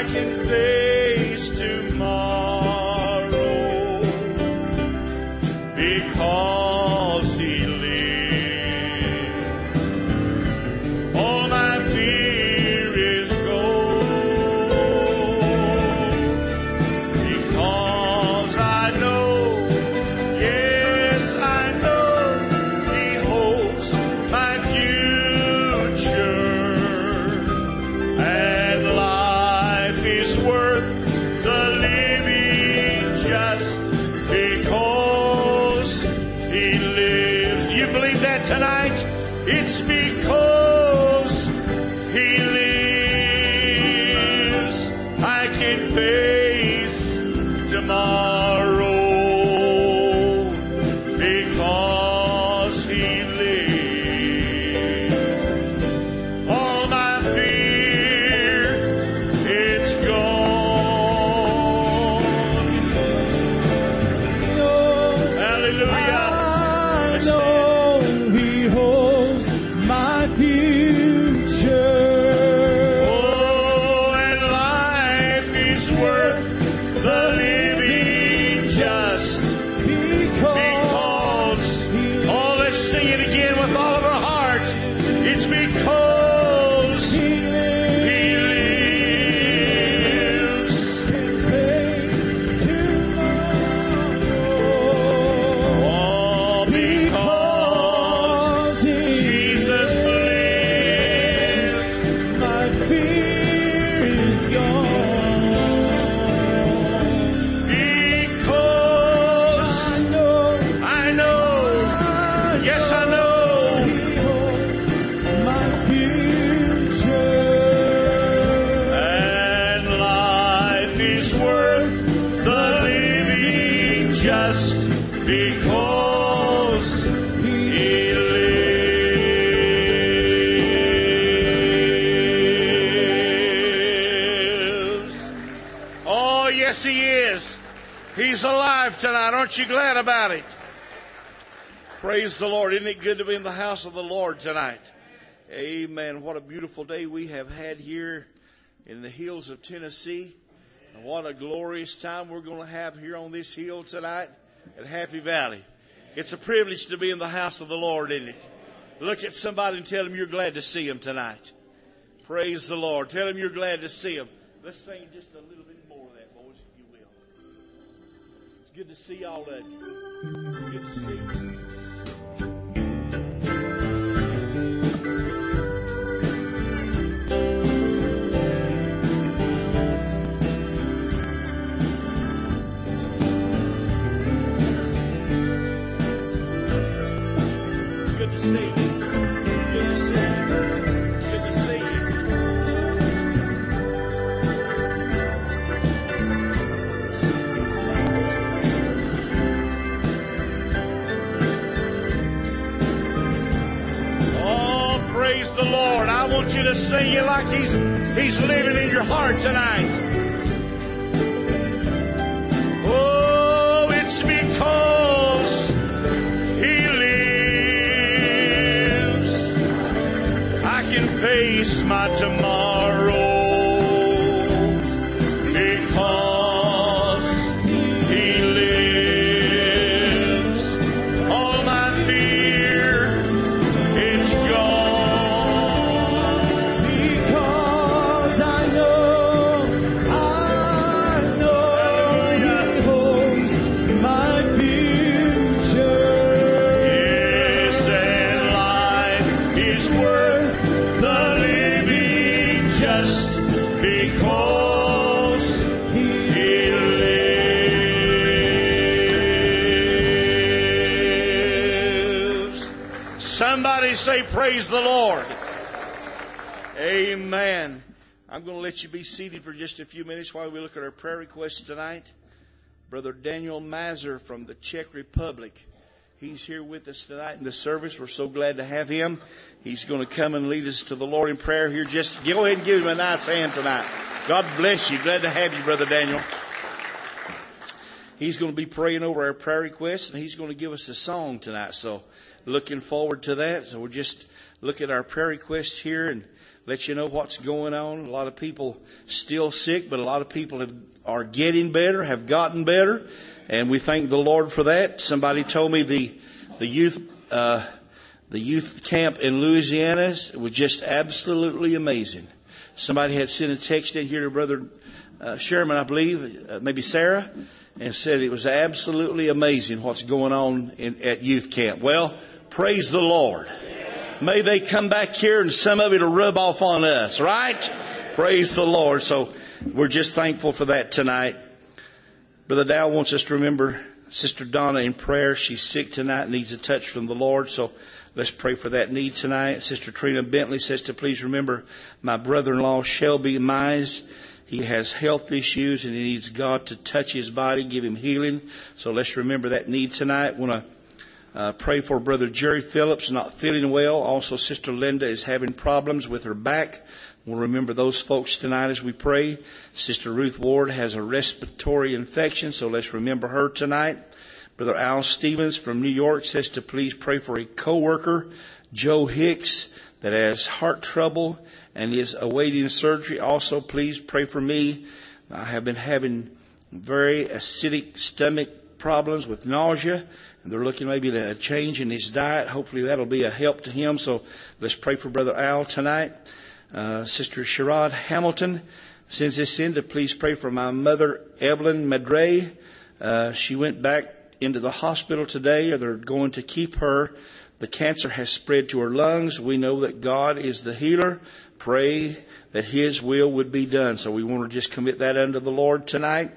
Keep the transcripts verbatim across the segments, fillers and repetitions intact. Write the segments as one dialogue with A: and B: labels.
A: can face tomorrow because He lives. All my fear is gone because I know, yes, I know He holds my future. And life is worth the living just because He lives. Do you believe that tonight? It's because He lives. I can face tomorrow because He lives. All my fear, it's gone. Hallelujah.
B: I know He holds my future.
A: Oh, and life is worth the living just because. Oh, let's sing it again with all of our heart. It's because He lives. Oh, because Jesus lives.
B: My fear is gone.
A: Because
B: I know
A: I know, yes, I know.
B: He holds my future.
A: And life is worth the living just because He lives. Oh, yes, He is. He's alive tonight. Aren't you glad about it? Praise the Lord. Isn't it good to be in the house of the Lord tonight? Amen. What a beautiful day we have had here in the hills of Tennessee. And what a glorious time we're going to have here on this hill tonight at Happy Valley. It's a privilege to be in the house of the Lord, isn't it? Look at somebody and tell them you're glad to see them tonight. Praise the Lord. Tell them you're glad to see them. Let's sing just a little bit more of that, boys, if you will. It's good to see all of you. Good to see you. Good to see you. Good to see you. Good to see you. Oh, praise the Lord. I want you to sing it like He's He's living in your heart tonight. Oh, it's because He lives. I can face my tomorrow because He lives. All my fear, it's gone.
B: Because I know, I know He holds my future.
A: Yes, and life is worth the living just because He lives. Somebody say, praise the Lord. Amen. I'm going to let you be seated for just a few minutes while we look at our prayer requests tonight. Brother Daniel Mazur from the Czech Republic. He's here with us tonight in the service. We're so glad to have him. He's going to come and lead us to the Lord in prayer here. Just go ahead and give him a nice hand tonight. God bless you. Glad to have you, Brother Daniel. He's going to be praying over our prayer requests, and he's going to give us a song tonight. So looking forward to that. So we'll just look at our prayer requests here and let you know what's going on. A lot of people still sick, but a lot of people have, are getting better, have gotten better. And we thank the Lord for that. Somebody told me the, the youth, uh, the youth camp in Louisiana was just absolutely amazing. Somebody had sent a text in here to Brother uh, Sherman, I believe, uh, maybe Sarah, and said it was absolutely amazing what's going on in, at youth camp. Well, praise the Lord. May they come back here and some of it will rub off on us, right? Praise the Lord. So we're just thankful for that tonight. Brother Dow wants us to remember Sister Donna in prayer. She's sick tonight, needs a touch from the Lord. So let's pray for that need tonight. Sister Trina Bentley says to please remember my brother-in-law, Shelby Mize. He has health issues and he needs God to touch his body, give him healing. So let's remember that need tonight. Want to Uh, pray for Brother Jerry Phillips, not feeling well. Also, Sister Linda is having problems with her back. We'll remember those folks tonight as we pray. Sister Ruth Ward has a respiratory infection, so let's remember her tonight. Brother Al Stevens from New York says to please pray for a co-worker, Joe Hicks, that has heart trouble and is awaiting surgery. Also, please pray for me. I have been having very acidic stomach problems with nausea. And they're looking maybe at a change in his diet. Hopefully that'll be a help to him. So let's pray for Brother Al tonight. Uh, Sister Sherrod Hamilton sends this in to please pray for my mother, Evelyn Madray. Uh, she went back into the hospital today, or they're going to keep her. The cancer has spread to her lungs. We know that God is the healer. Pray that His will would be done. So we want to just commit that unto the Lord tonight.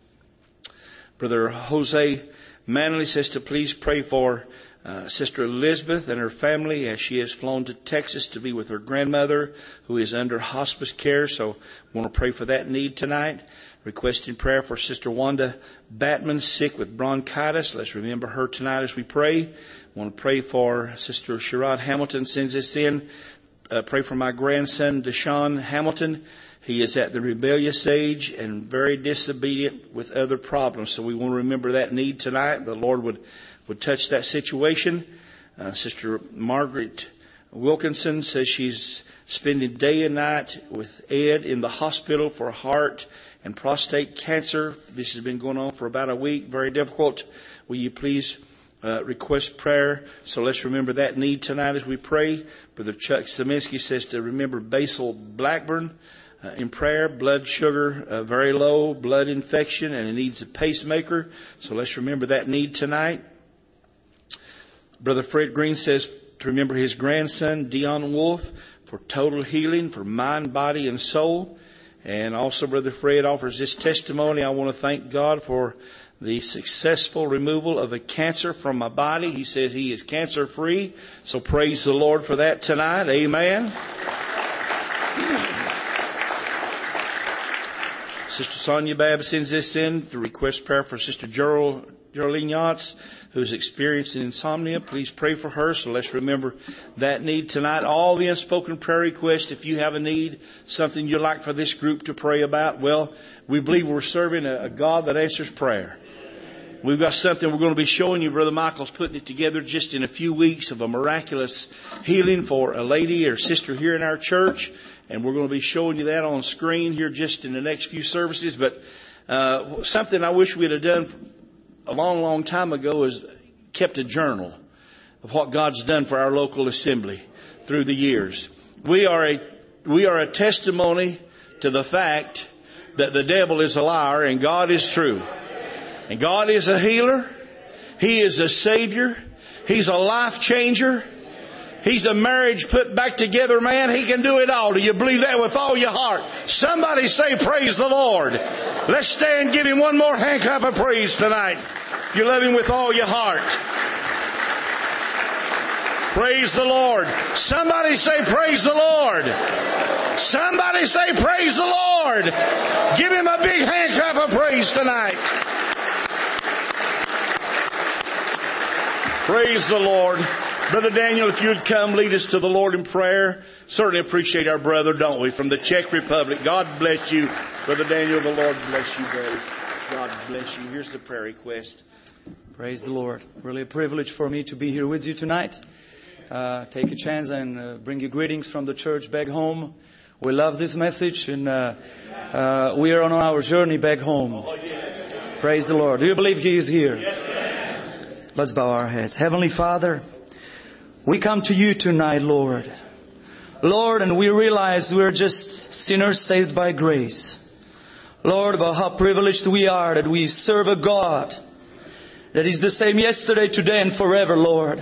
A: Brother Jose Manley says to please pray for uh, Sister Elizabeth and her family as she has flown to Texas to be with her grandmother who is under hospice care. So we want to pray for that need tonight. Requesting prayer for Sister Wanda Batman, sick with bronchitis. Let's remember her tonight as we pray. We want to pray for Sister Sherrod Hamilton sends this in. Uh, pray for my grandson, Deshaun Hamilton. He is at the rebellious age and very disobedient with other problems. So we want to remember that need tonight. The Lord would, would touch that situation. Uh, Sister Margaret Wilkinson says she's spending day and night with Ed in the hospital for heart and prostate cancer. This has been going on for about a week. Very difficult. Will you please uh, request prayer? So let's remember that need tonight as we pray. Brother Chuck Saminsky says to remember Basil Blackburn Uh, in prayer, blood sugar uh, very low, blood infection, and he needs a pacemaker. So let's remember that need tonight. Brother Fred Green says to remember his grandson, Dion Wolf, for total healing for mind, body, and soul. And also Brother Fred offers this testimony. I want to thank God for the successful removal of a cancer from my body. He says he is cancer free. So praise the Lord for that tonight. Amen. Sister Sonia Babb sends this in to request prayer for Sister Gerald, Geraldine Yance, who's experiencing insomnia. Please pray for her. So let's remember that need tonight. All the unspoken prayer requests, if you have a need, something you'd like for this group to pray about, well, we believe we're serving a, a God that answers prayer. We've got something we're going to be showing you. Brother Michael's putting it together just in a few weeks of a miraculous healing for a lady or sister here in our church. And we're going to be showing you that on screen here just in the next few services. But uh, something I wish we'd have done a long, long time ago is kept a journal of what God's done for our local assembly through the years. We are a we are a testimony to the fact that the devil is a liar and God is true. And God is a healer. He is a savior. He's a life changer. He's a marriage put back together man. He can do it all. Do you believe that with all your heart? Somebody say praise the Lord. Let's stand and give Him one more hand clap of praise tonight. If you love Him with all your heart. Praise the Lord. Somebody say praise the Lord. Somebody say praise the Lord. Give Him a big hand clap of praise tonight. Praise the Lord. Brother Daniel, if you'd come lead us to the Lord in prayer. Certainly appreciate our brother, don't we, from the Czech Republic. God bless you. Brother Daniel, the Lord bless you, brother. God bless you. Here's the prayer request.
C: Praise the Lord. Really a privilege for me to be here with you tonight. Uh, take a chance and uh, bring you greetings from the church back home. We love this message, and uh, uh, we are on our journey back home. Praise the Lord. Do you believe He is here? Let's bow our heads. Heavenly Father, we come to you tonight, Lord. Lord, and we realize we're just sinners saved by grace. Lord, about how privileged we are that we serve a God that is the same yesterday, today, and forever, Lord.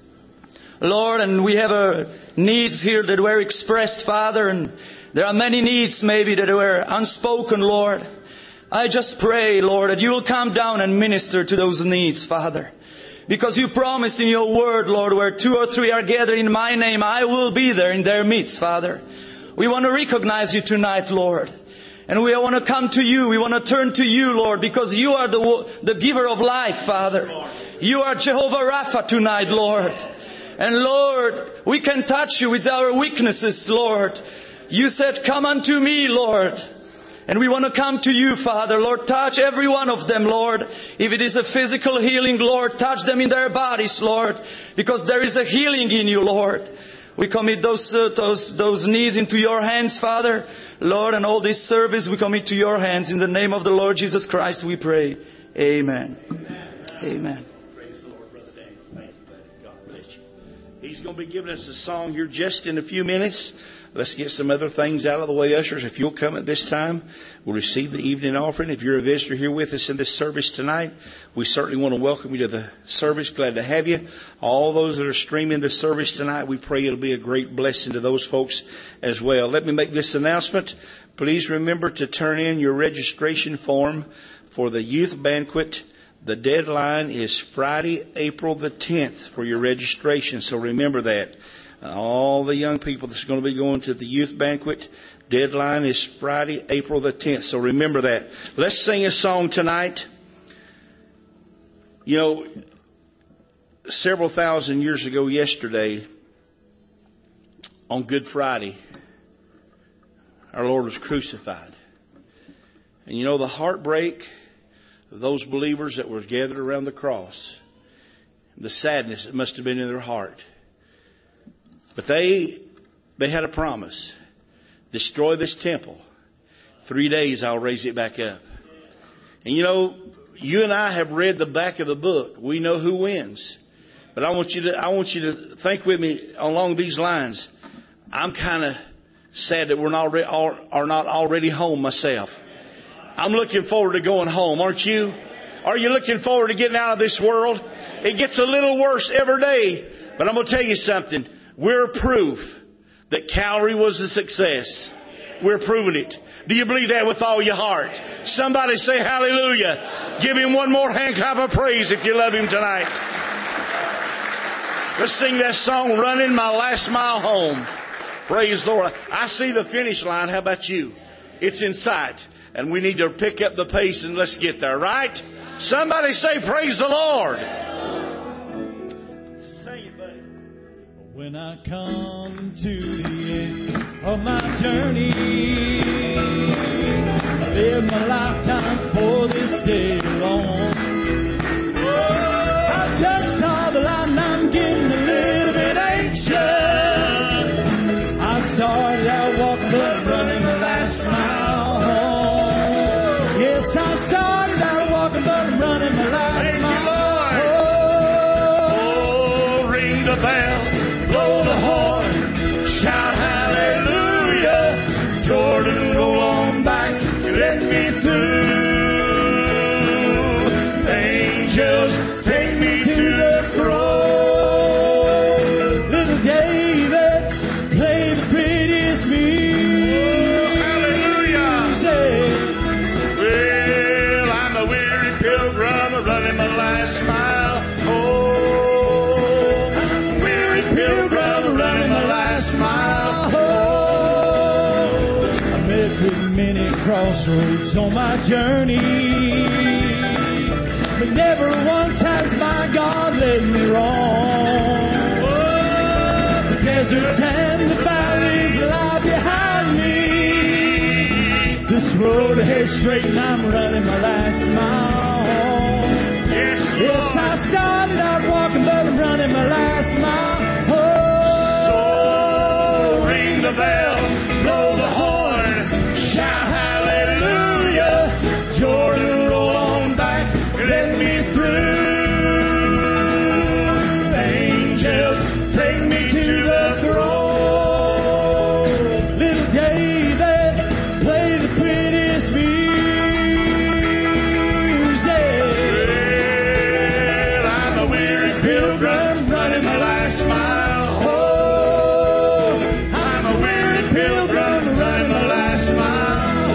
C: Lord, and we have uh, needs here that were expressed, Father, and there are many needs maybe that were unspoken, Lord. I just pray, Lord, that you will come down and minister to those needs, Father. Because you promised in your word, Lord, where two or three are gathered in my name, I will be there in their midst, Father. We want to recognize you tonight, Lord. And we want to come to you. We want to turn to you, Lord, because you are the, the giver of life, Father. You are Jehovah Rapha tonight, Lord. And Lord, we can touch you with our weaknesses, Lord. You said, come unto me, Lord. And we want to come to you, Father. Lord, touch every one of them, Lord. If it is a physical healing, Lord, touch them in their bodies, Lord. Because there is a healing in you, Lord. We commit those, uh, those, those needs into your hands, Father. Lord, and all this service we commit to your hands. In the name of the Lord Jesus Christ we pray. Amen. Amen. Amen.
A: Praise the Lord, Brother Daniel. Thank you, buddy. God bless you. He's going to be giving us a song here just in a few minutes. Let's get some other things out of the way, ushers. If you'll come at this time, we'll receive the evening offering. If you're a visitor here with us in this service tonight, we certainly want to welcome you to the service. Glad to have you. All those that are streaming the service tonight, we pray it'll be a great blessing to those folks as well. Let me make this announcement. Please remember to turn in your registration form for the youth banquet. The deadline is Friday, April the tenth for your registration, so remember that. All the young people that's going to be going to the youth banquet, deadline is Friday, April the tenth. So remember that. Let's sing a song tonight. You know, several thousand years ago yesterday, on Good Friday, our Lord was crucified. And you know, the heartbreak of those believers that were gathered around the cross, the sadness that must have been in their heart. But they, they had a promise. Destroy this temple. Three days I'll raise it back up. And you know, you and I have read the back of the book. We know who wins. But I want you to, I want you to think with me along these lines. I'm kind of sad that we're not, are not already home myself. I'm looking forward to going home, aren't you? Are you looking forward to getting out of this world? It gets a little worse every day. But I'm going to tell you something. We're proof that Calvary was a success. We're proving it. Do you believe that with all your heart? Somebody say hallelujah. Give Him one more hand clap of praise if you love Him tonight. Let's sing that song, Running My Last Mile Home. Praise the Lord. I see the finish line. How about you? It's in sight. And we need to pick up the pace and let's get there, right? Somebody say praise the Lord.
B: When I come to the end of my journey, I live my lifetime for this day alone. I just saw the light and I'm getting a little bit anxious. I started out walking but running the last mile home. Yes, I started out walking but running the last mile home.
A: Oh, ring the bell. Blow the horn, shout hallelujah. Jordan, roll on back, let me through. Angels, take me to the throne.
B: Little David played the prettiest music.
A: Hallelujah. Well, I'm a weary pilgrim running my last mile home.
B: Smile home. I met with many crossroads on my journey, but never once has my God led me wrong. The deserts and the valleys lie behind me. This road ahead straight and I'm running my last mile home. Yes, I started out walking, but I'm running my last mile. Oh,
A: So ring the bell, blow the horn, shout hallelujah. Jordan, roll on back, let me through. Angels, take me to the throne.
B: Little David, play the prettiest music.
A: Well, I'm a weary pilgrim running my last mile. Oh, I'm a weary pilgrim running my last mile.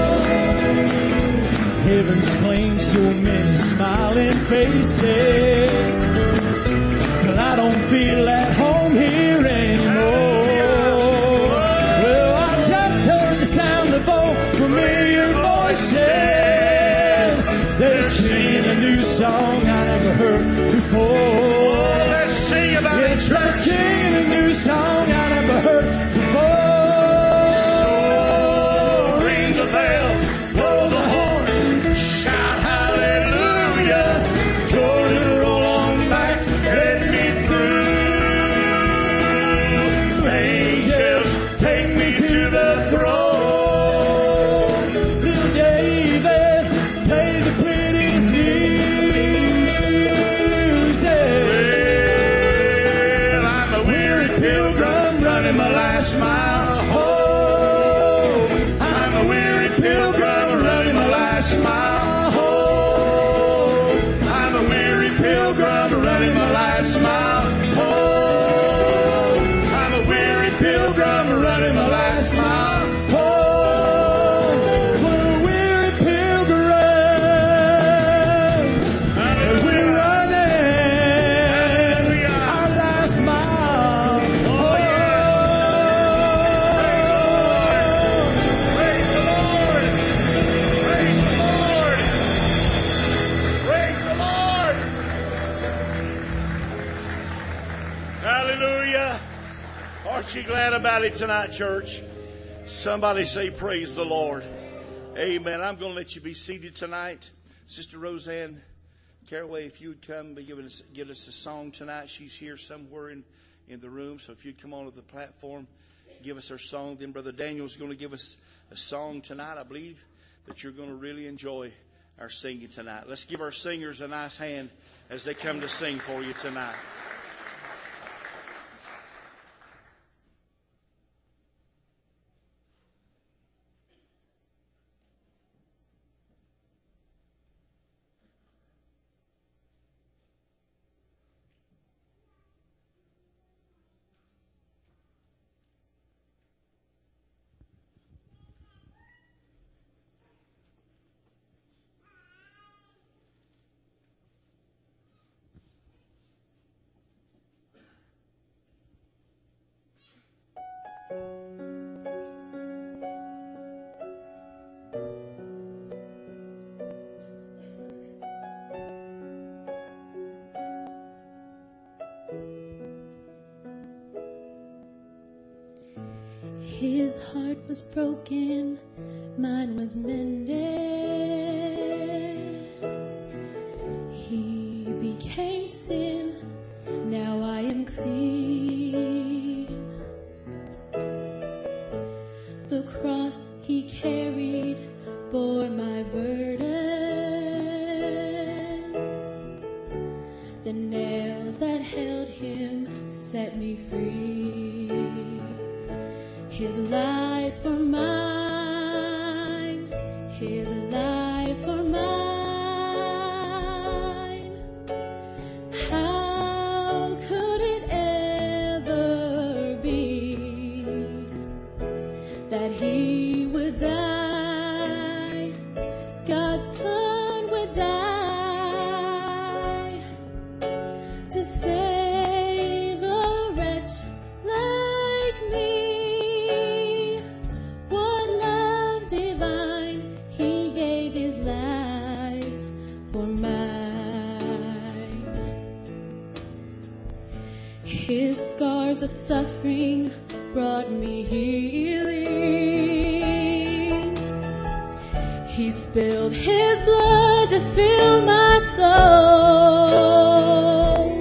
B: Heaven's claimed so many smiling faces, till I don't feel at home here anymore. Well, I just heard the sound of old familiar voices. They're singing a new song I never heard before.
A: Let's sing about it,
B: Yes, they're
A: church.
B: singing a new song I never heard before.
A: So ring the bell, blow the horn, shout hallelujah. Jordan, roll on back, let me through. Angels, take me to the throne.
B: Little David, play the prettiest music.
A: Well, I'm a weary pilgrim running my last mile. Oh, I'm a weary pilgrim running my last mile. Oh, I'm a weary pilgrim running my last mile. Oh, I'm a weary pilgrim running my last mile.
B: Oh, we're weary pilgrims, and we're running our last mile.
A: Oh, yes. Praise the Lord. Praise the Lord. Praise the Lord. Hallelujah. Aren't you glad about it tonight, church? Somebody say praise the Lord. Amen. I'm going to let you be seated tonight. Sister Roseanne Caraway, if you would come and give us, give us a song tonight. She's here somewhere in, in the room. So if you'd come onto the platform, give us her song. Then Brother Daniel's going to give us a song tonight. I believe that you're going to really enjoy our singing tonight. Let's give our singers a nice hand as they come to sing for you tonight.
D: His heart was broken, mine was mended. He became sin, now I am clean. The cross he carried bore my burden. The nails that held him set me free. His life for mine, His life for mine. How could it ever be that He would die, God's Son would die, to save a wretch like me? His scars of suffering brought me healing. He spilled His blood to fill my soul.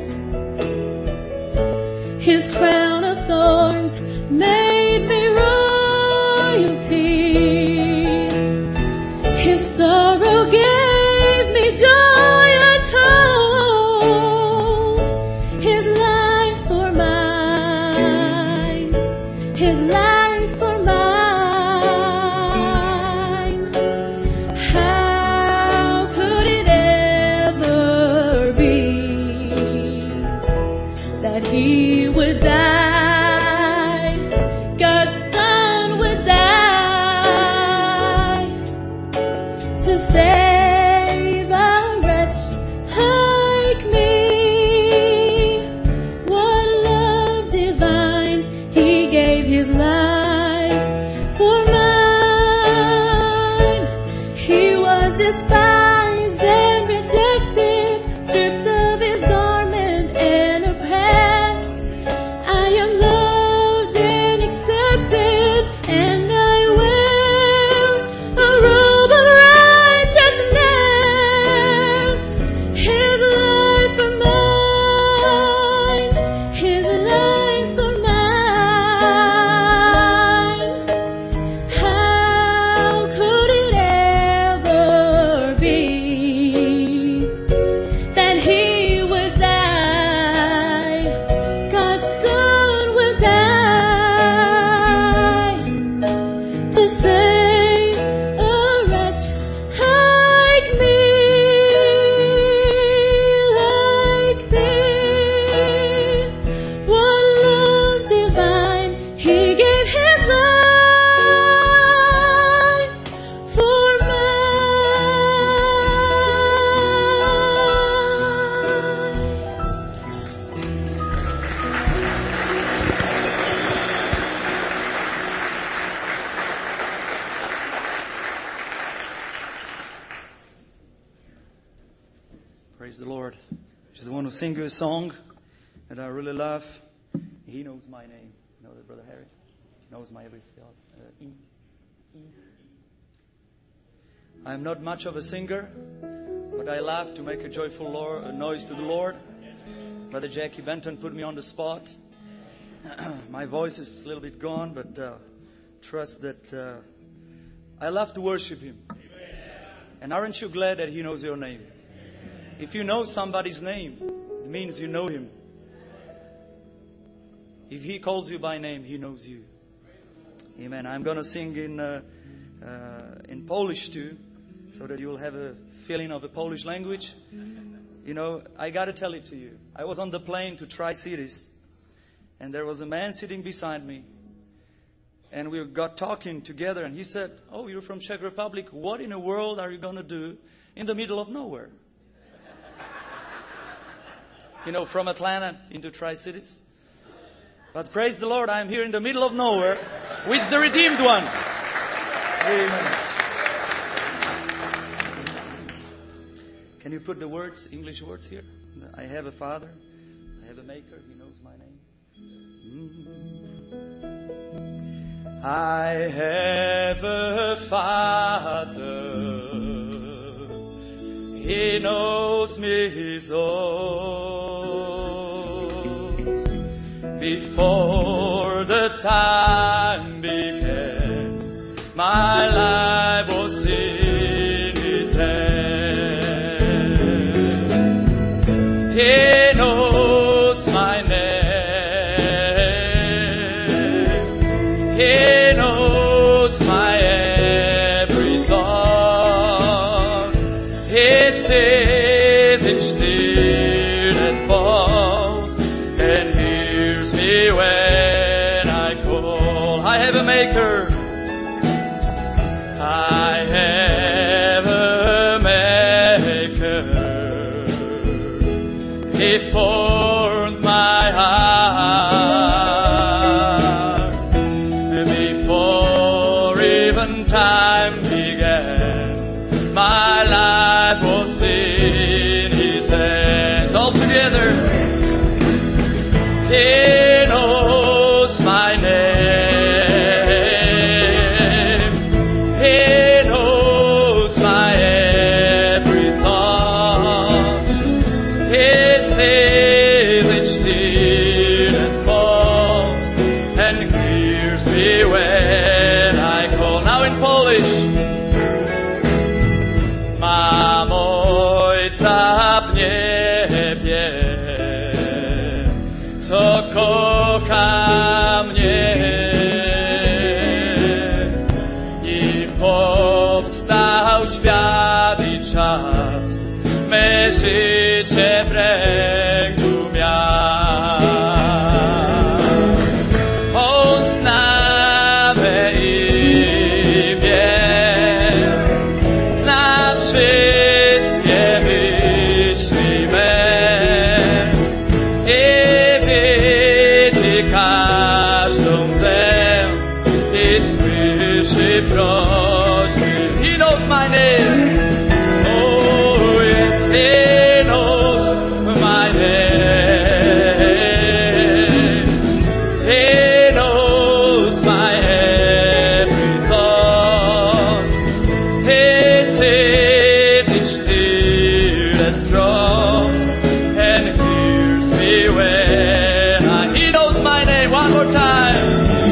D: His crown of thorns made me royalty. His sorrow gave me joy untold. His life for mine. His life for mine. How could it ever be that He would die? God's Son would die to save a wretch like me. What love divine! He gave His life for mine. He was despised and rejected, stripped of His garment and oppressed. I am loved and accepted, and I wear a robe of righteousness. His life for mine. His life for mine. How could it ever be that He would die? God's Son would die to save a wretch like me, like me. What love divine! He gave His life for
C: Praise the Lord. Just want to sing you a song that I really love. He knows my name. You know that, Brother Harry? He knows my everything. Uh, E. E. I'm not much of a singer, but I love to make a joyful Lord, a noise to the Lord. Brother Jackie Benton put me on the spot. My voice is a little bit gone, but uh, trust that uh, I love to worship Him. And aren't you glad that He knows your name? If you know somebody's name, it means you know him. If He calls you by name, He knows you. Amen. I'm going to sing in uh, uh, in Polish too, so that you will have a feeling of the Polish language. You know, I got to tell it to you. I was on the plane to Tri-Cities, and there was a man sitting beside me. And we got talking together, and he said, "Oh, you're from Czech Republic. What in the world are you going to do in the middle of nowhere?" You know, from Atlanta into Tri-Cities. But praise the Lord, I'm here in the middle of nowhere with the redeemed ones. Amen. Can you put the words, English words here? I have a Father, I have a Maker, He knows my name. Mm. I have a Father, He knows me so. Before the time began, my life was in His hands. He knows my name. He knows my every thought. He sees each tear that falls and hears me when I call. I have a Maker. I have a Maker. He formed my heart before even time began. My life was in His hands. All together. He knows my name. He knows hears me when I call. Now in Polish. Mam Ojca w niebie, co kocha mnie i powstał świat i czas, me życie w ręku miał. On zna me imię, zna wszystkie myśli me i widzi każdą zę i słyszy prośby. He knows my name. Oh yes, He knows my name. He knows my every thought. He sees each tear that drops and hears me when I. He knows my name. One more time.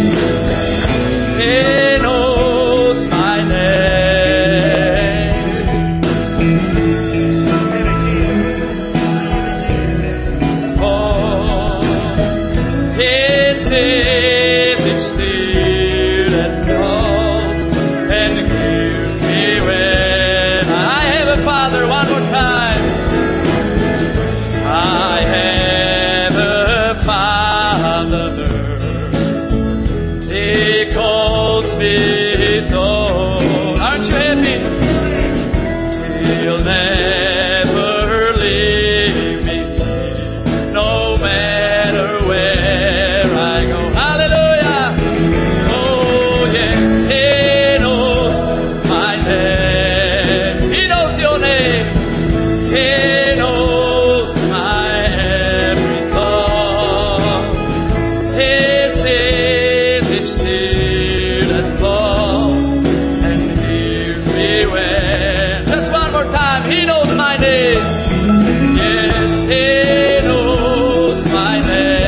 C: He knows my name. Oh, He sees each tear that falls and hears me when I have a Father. One more time. I have a Father. He calls me His own. Aren't you happy? He'll never leave me, no matter where I go. Hallelujah! Oh yes, He knows my name. He knows your name. He knows my every thought. He sees each tear that falls and hears me when. Just one more time. He knows my name. Yes, He knows my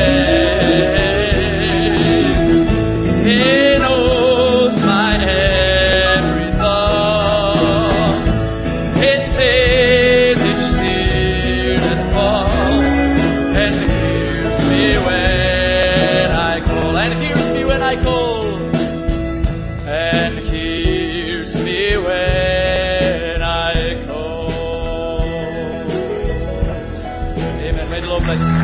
C: name. He knows my every thought. He sees each tear that falls and hears me when I call. And hears me when I call. And hears me when I call. Amen. May the Lord bless you.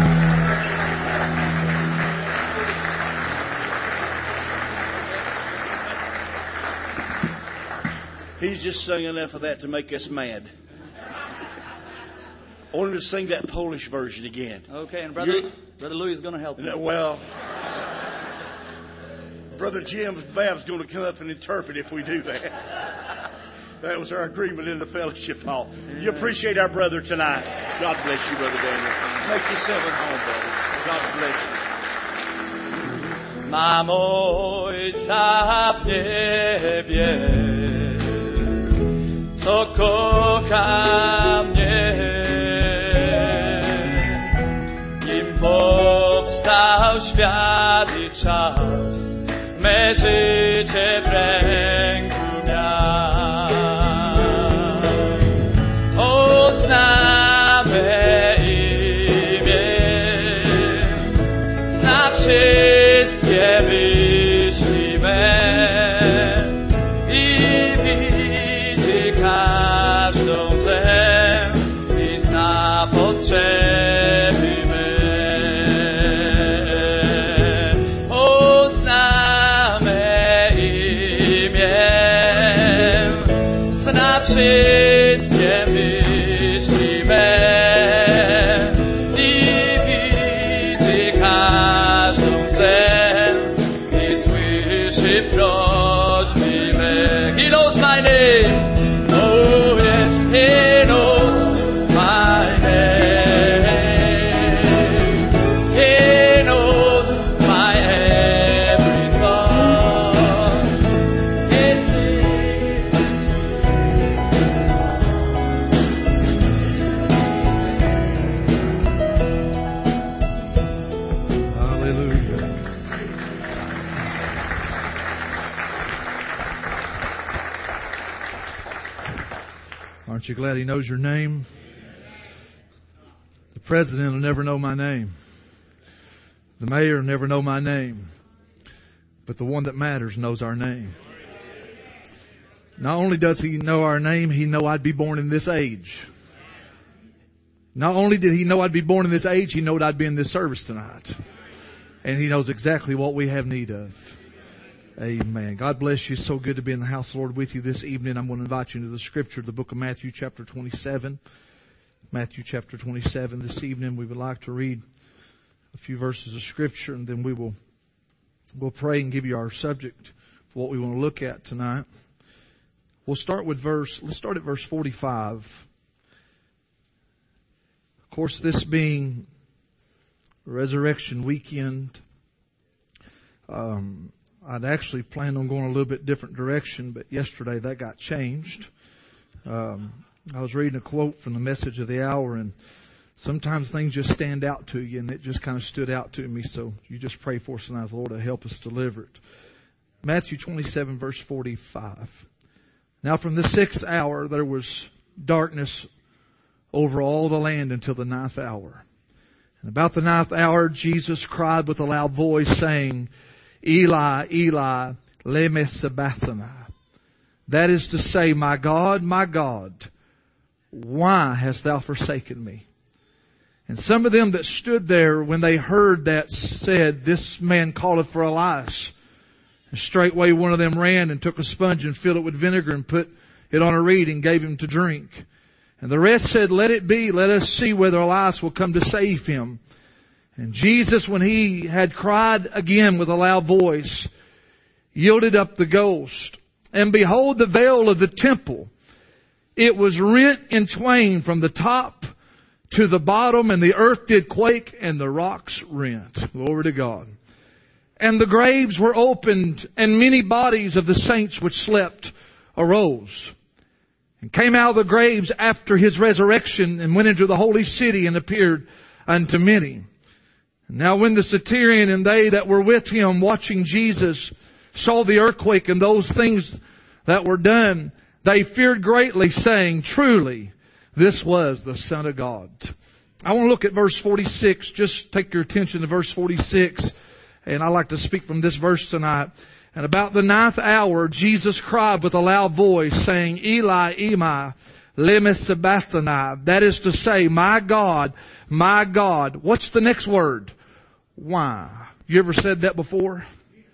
A: He's just sung enough of that to make us mad. I wanted to sing that Polish version again.
C: Okay, and Brother, Brother Louis is going to help you.
A: Well, Brother Jim Bab's going to come up and interpret if we do that. That was our agreement in the fellowship hall. You appreciate our brother tonight. God bless you, Brother Daniel. Make yourself at home, brother. God bless you.
C: Mam Ojca w niebie, co kocha mnie, nim powstał świat i czas, me życie w ręku miał. On zna me imię, zna wszystkie myśli me i widzi każdą zę i zna potrzeby me. On zna me imię, zna wszystkie myśli me i widzi każdą zę i słyszy prośby me. He knows my name. Oh yes, He knows my name. He knows my every thought. It's
A: Hallelujah.
E: Aren't you glad He knows your name? The president will never know my name. The mayor will never know my name. But the one that matters knows our name. Not only does He know our name, He know I'd be born in this age. Not only did He know I'd be born in this age, He knowed I'd be in this service tonight. And He knows exactly what we have need of. Amen. God bless you. It's so good to be in the house of the Lord with you this evening. I'm going to invite you into the scripture, the book of Matthew chapter twenty-seven. Matthew chapter twenty-seven. This evening we would like to read a few verses of scripture, and then we will we'll pray and give you our subject for what we want to look at tonight. We'll start with verse, let's start at verse forty-five. Of course, this being Resurrection weekend, um, I'd actually planned on going a little bit different direction, but yesterday that got changed. Um, I was reading a quote from the Message of the Hour, and sometimes things just stand out to you, and it just kind of stood out to me. So you just pray for us tonight, the Lord, to help us deliver it. Matthew twenty-seven, verse forty-five. Now from the sixth hour there was darkness over all the land until the ninth hour. And about the ninth hour Jesus cried with a loud voice, saying, Eli, Eli, lema sabachthani. That is to say, my God, my God, why hast thou forsaken me? And some of them that stood there when they heard that said, This man calleth for Elias. And straightway one of them ran and took a sponge and filled it with vinegar and put it on a reed and gave him to drink. And the rest said, Let it be, let us see whether Elias will come to save him. And Jesus, when He had cried again with a loud voice, yielded up the ghost. And behold, the veil of the temple, it was rent in twain from the top to the bottom, and the earth did quake, and the rocks rent. Glory to God. And the graves were opened, and many bodies of the saints which slept arose, and came out of the graves after His resurrection, and went into the holy city, and appeared unto many. Now when the centurion and they that were with him watching Jesus saw the earthquake and those things that were done, they feared greatly, saying, Truly, this was the Son of God. I want to look at verse forty-six. Just take your attention to verse forty-six. And I like to speak from this verse tonight. And about the ninth hour, Jesus cried with a loud voice, saying, Eli, Eli, lema sabachthani. That is to say, my God, my God. What's the next word? Why? You ever said that before?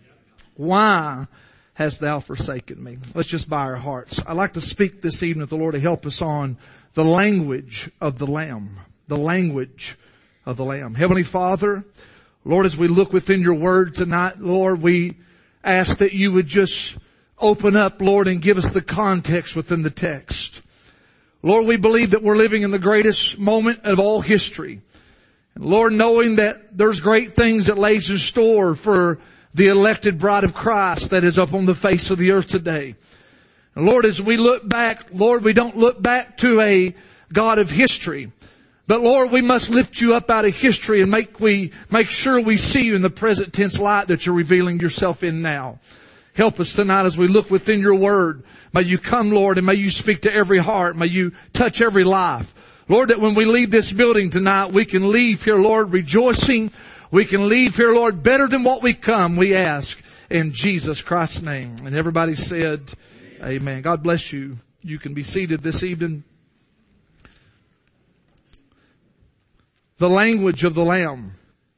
E: Why hast thou forsaken me? Let's just bow our hearts. I'd like to speak this evening, the Lord, to help us on the language of the Lamb. The language of the Lamb. Heavenly Father, Lord, as we look within your word tonight, Lord, we ask that you would just open up, Lord, and give us the context within the text. Lord, we believe that we're living in the greatest moment of all history. And Lord, knowing that there's great things that lays in store for the elected bride of Christ that is up on the face of the earth today. And Lord, as we look back, Lord, we don't look back to a God of history. But Lord, we must lift you up out of history and make we make sure we see you in the present tense light that you're revealing yourself in now. Help us tonight as we look within your word. May you come, Lord, and may you speak to every heart. May you touch every life. Lord, that when we leave this building tonight, we can leave here, Lord, rejoicing. We can leave here, Lord, better than what we come, we ask in Jesus Christ's name. And everybody said, Amen. Amen. God bless you. You can be seated this evening. The language of the Lamb.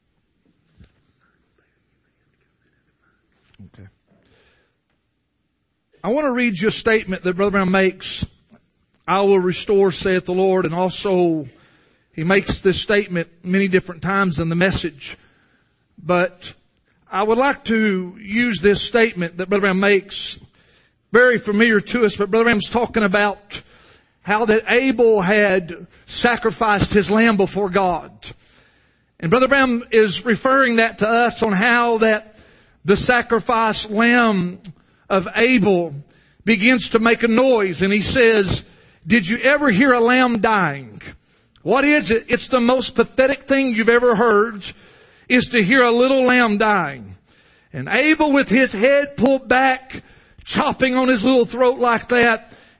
E: Okay. I want to read you a statement that Brother Brown makes. I will restore, saith the Lord. And also, he makes this statement many different times in the message. But I would like to use this statement that Brother Brown makes, very familiar to us, but Brother Brown's talking about how that Abel had sacrificed his lamb before God. And Brother Brown is referring that to us on how that the sacrificed lamb of Abel begins to make a noise. And he says, did you ever hear a lamb dying? What is it? It's the most pathetic thing you've ever heard, is to hear a little lamb dying. And Abel with his head pulled back, chopping on his little throat like that.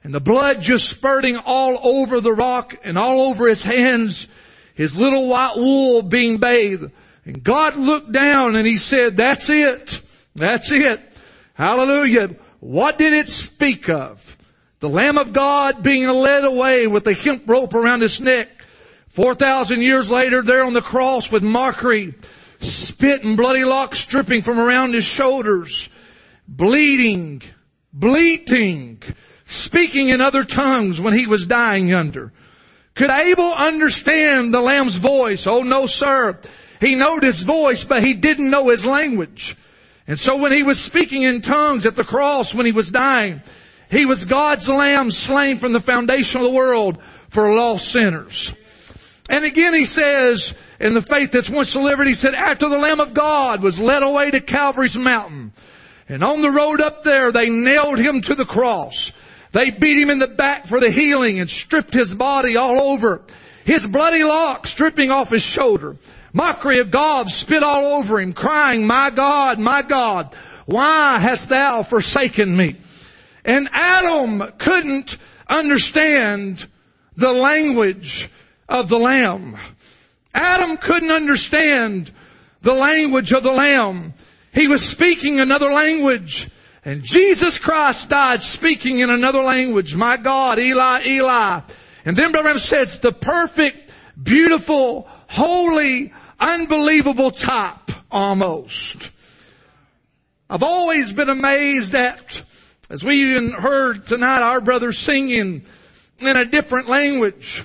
E: and the blood just spurting all over the rock and all over his hands, his little white wool being bathed. And God looked down and He said, that's it. That's it. Hallelujah. What did it speak of? The Lamb of God being led away with a hemp rope around his neck. Four thousand years later, there on the cross with mockery, spit and bloody locks dripping from around his shoulders, bleeding, bleating, speaking in other tongues when he was dying yonder. Could Abel understand the Lamb's voice? Oh no, sir. He knowed his voice, but he didn't know his language. And so when he was speaking in tongues at the cross when he was dying, he was God's Lamb slain from the foundation of the world for lost sinners. And again he says, in the faith that's once delivered, he said, after the Lamb of God was led away to Calvary's mountain, and on the road up there they nailed Him to the cross. They beat Him in the back for the healing and stripped His body all over. His bloody locks dripping off His shoulder. Mockery of God spit all over Him, crying, my God, my God, why hast Thou forsaken me? And Adam couldn't understand the language of the Lamb. Adam couldn't understand the language of the Lamb. He was speaking another language. And Jesus Christ died speaking in another language. My God, Eli, Eli. And then Brother Branham says, the perfect, beautiful, holy, unbelievable type almost. I've always been amazed at, as we even heard tonight, our brothers singing in a different language.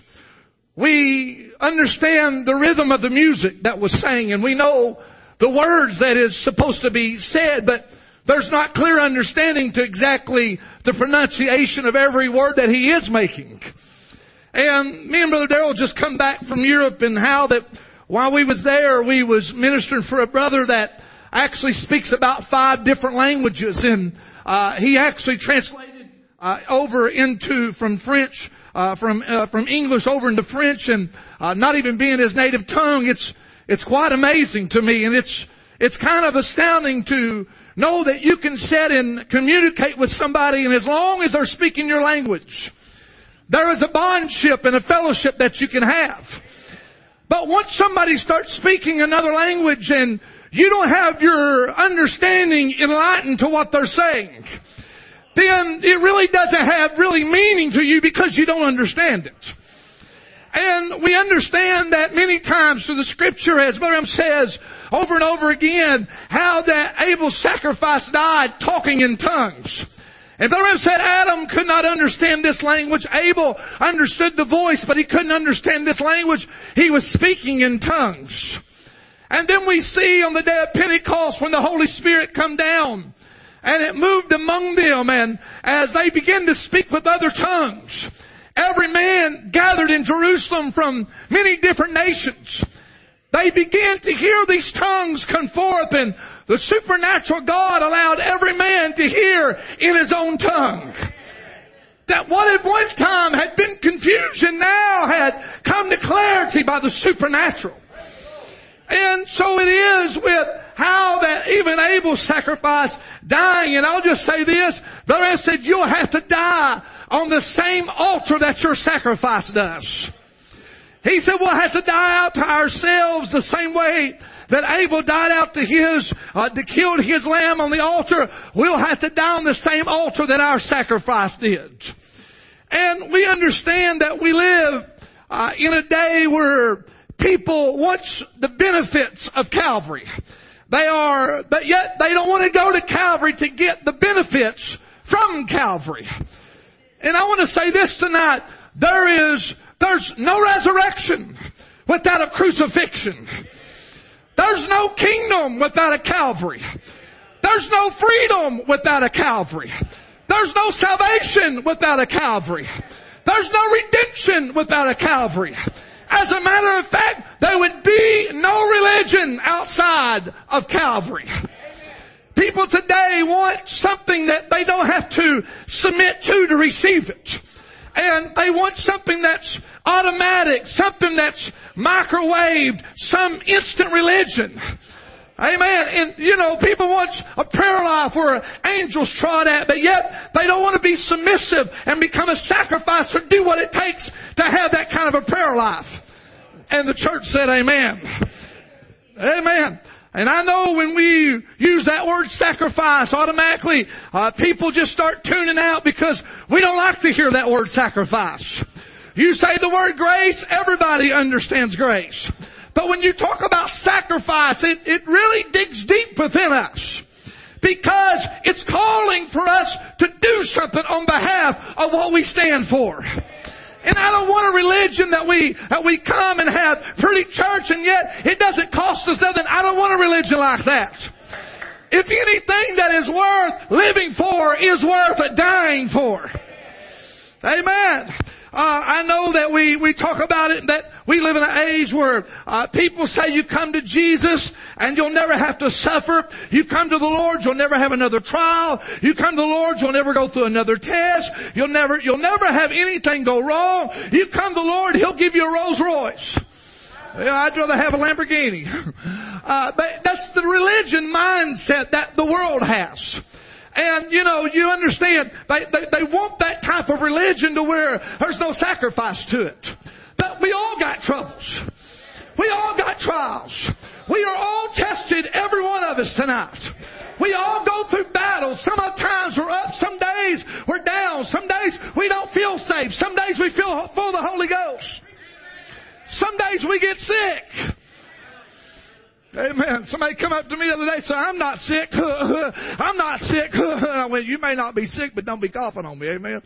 E: We understand the rhythm of the music that was sang, and we know the words that is supposed to be said, but there's not clear understanding to exactly the pronunciation of every word that he is making. And me and Brother Darrell just come back from Europe, and how that while we was there, we was ministering for a brother that actually speaks about five different languages, and uh, he actually translated uh, over into from French, uh, from uh, from English over into French, and uh, not even being his native tongue, it's it's quite amazing to me, and it's it's kind of astounding to know that you can sit and communicate with somebody, and as long as they're speaking your language, there is a bondship and a fellowship that you can have. But once somebody starts speaking another language and you don't have your understanding enlightened to what they're saying, then it really doesn't have really meaning to you because you don't understand it. And we understand that many times through the Scripture, as Brother says over and over again, how that Abel's sacrifice died talking in tongues. And Brother said Adam could not understand this language. Abel understood the voice, but he couldn't understand this language. He was speaking in tongues. And then we see on the day of Pentecost when the Holy Spirit come down, and it moved among them, and as they began to speak with other tongues, every man gathered in Jerusalem from many different nations, they began to hear these tongues come forth, and the supernatural God allowed every man to hear in his own tongue. That what at one time had been confusion now had come to clarity by the supernatural. And so it is with how that even Abel's sacrifice dying. And I'll just say this, Brother said you'll have to die on the same altar that your sacrifice does. He said we'll have to die out to ourselves the same way that Abel died out to his, uh, to kill his lamb on the altar. We'll have to die on the same altar that our sacrifice did. And we understand that we live uh, in a day where people want the benefits of Calvary. They are, but yet they don't want to go to Calvary to get the benefits from Calvary. And I want to say this tonight. There is, there's no resurrection without a crucifixion. There's no kingdom without a Calvary. There's no freedom without a Calvary. There's no salvation without a Calvary. There's no redemption without a Calvary. As a matter of fact, there would be no religion outside of Calvary. People today want something that they don't have to submit to to receive it. And they want something that's automatic, something that's microwaved, some instant religion. Amen. And, you know, people want a prayer life where angels trot at, but yet they don't want to be submissive and become a sacrifice or do what it takes to have that kind of a prayer life. And the church said amen. Amen. And I know when we use that word sacrifice, automatically uh, people just start tuning out because we don't like to hear that word sacrifice. You say the word grace, everybody understands grace. But when you talk about sacrifice, it, it really digs deep within us. Because it's calling for us to do something on behalf of what we stand for. And I don't want a religion that we, that we come and have pretty church and yet it doesn't cost us nothing. I don't want a religion like that. If anything that is worth living for is worth dying for. Amen. Uh, I know that we, we talk about it, that we live in an age where uh, people say you come to Jesus and you'll never have to suffer. You come to the Lord, you'll never have another trial. You come to the Lord, you'll never go through another test. You'll never, you'll never have anything go wrong. You come to the Lord, He'll give you a Rolls Royce. Yeah, I'd rather have a Lamborghini. Uh, but that's the religion mindset that the world has. And, you know, you understand, they, they, they want that type of religion to where there's no sacrifice to it. But we all got troubles. We all got trials. We are all tested, every one of us tonight. We all go through battles. Sometimes we're up, some days we're down, some days we don't feel safe, some days we feel full of the Holy Ghost. Some days we get sick. Amen. Somebody come up to me the other day and said, I'm not sick. I'm not sick. And I went, you may not be sick, but don't be coughing on me. Amen.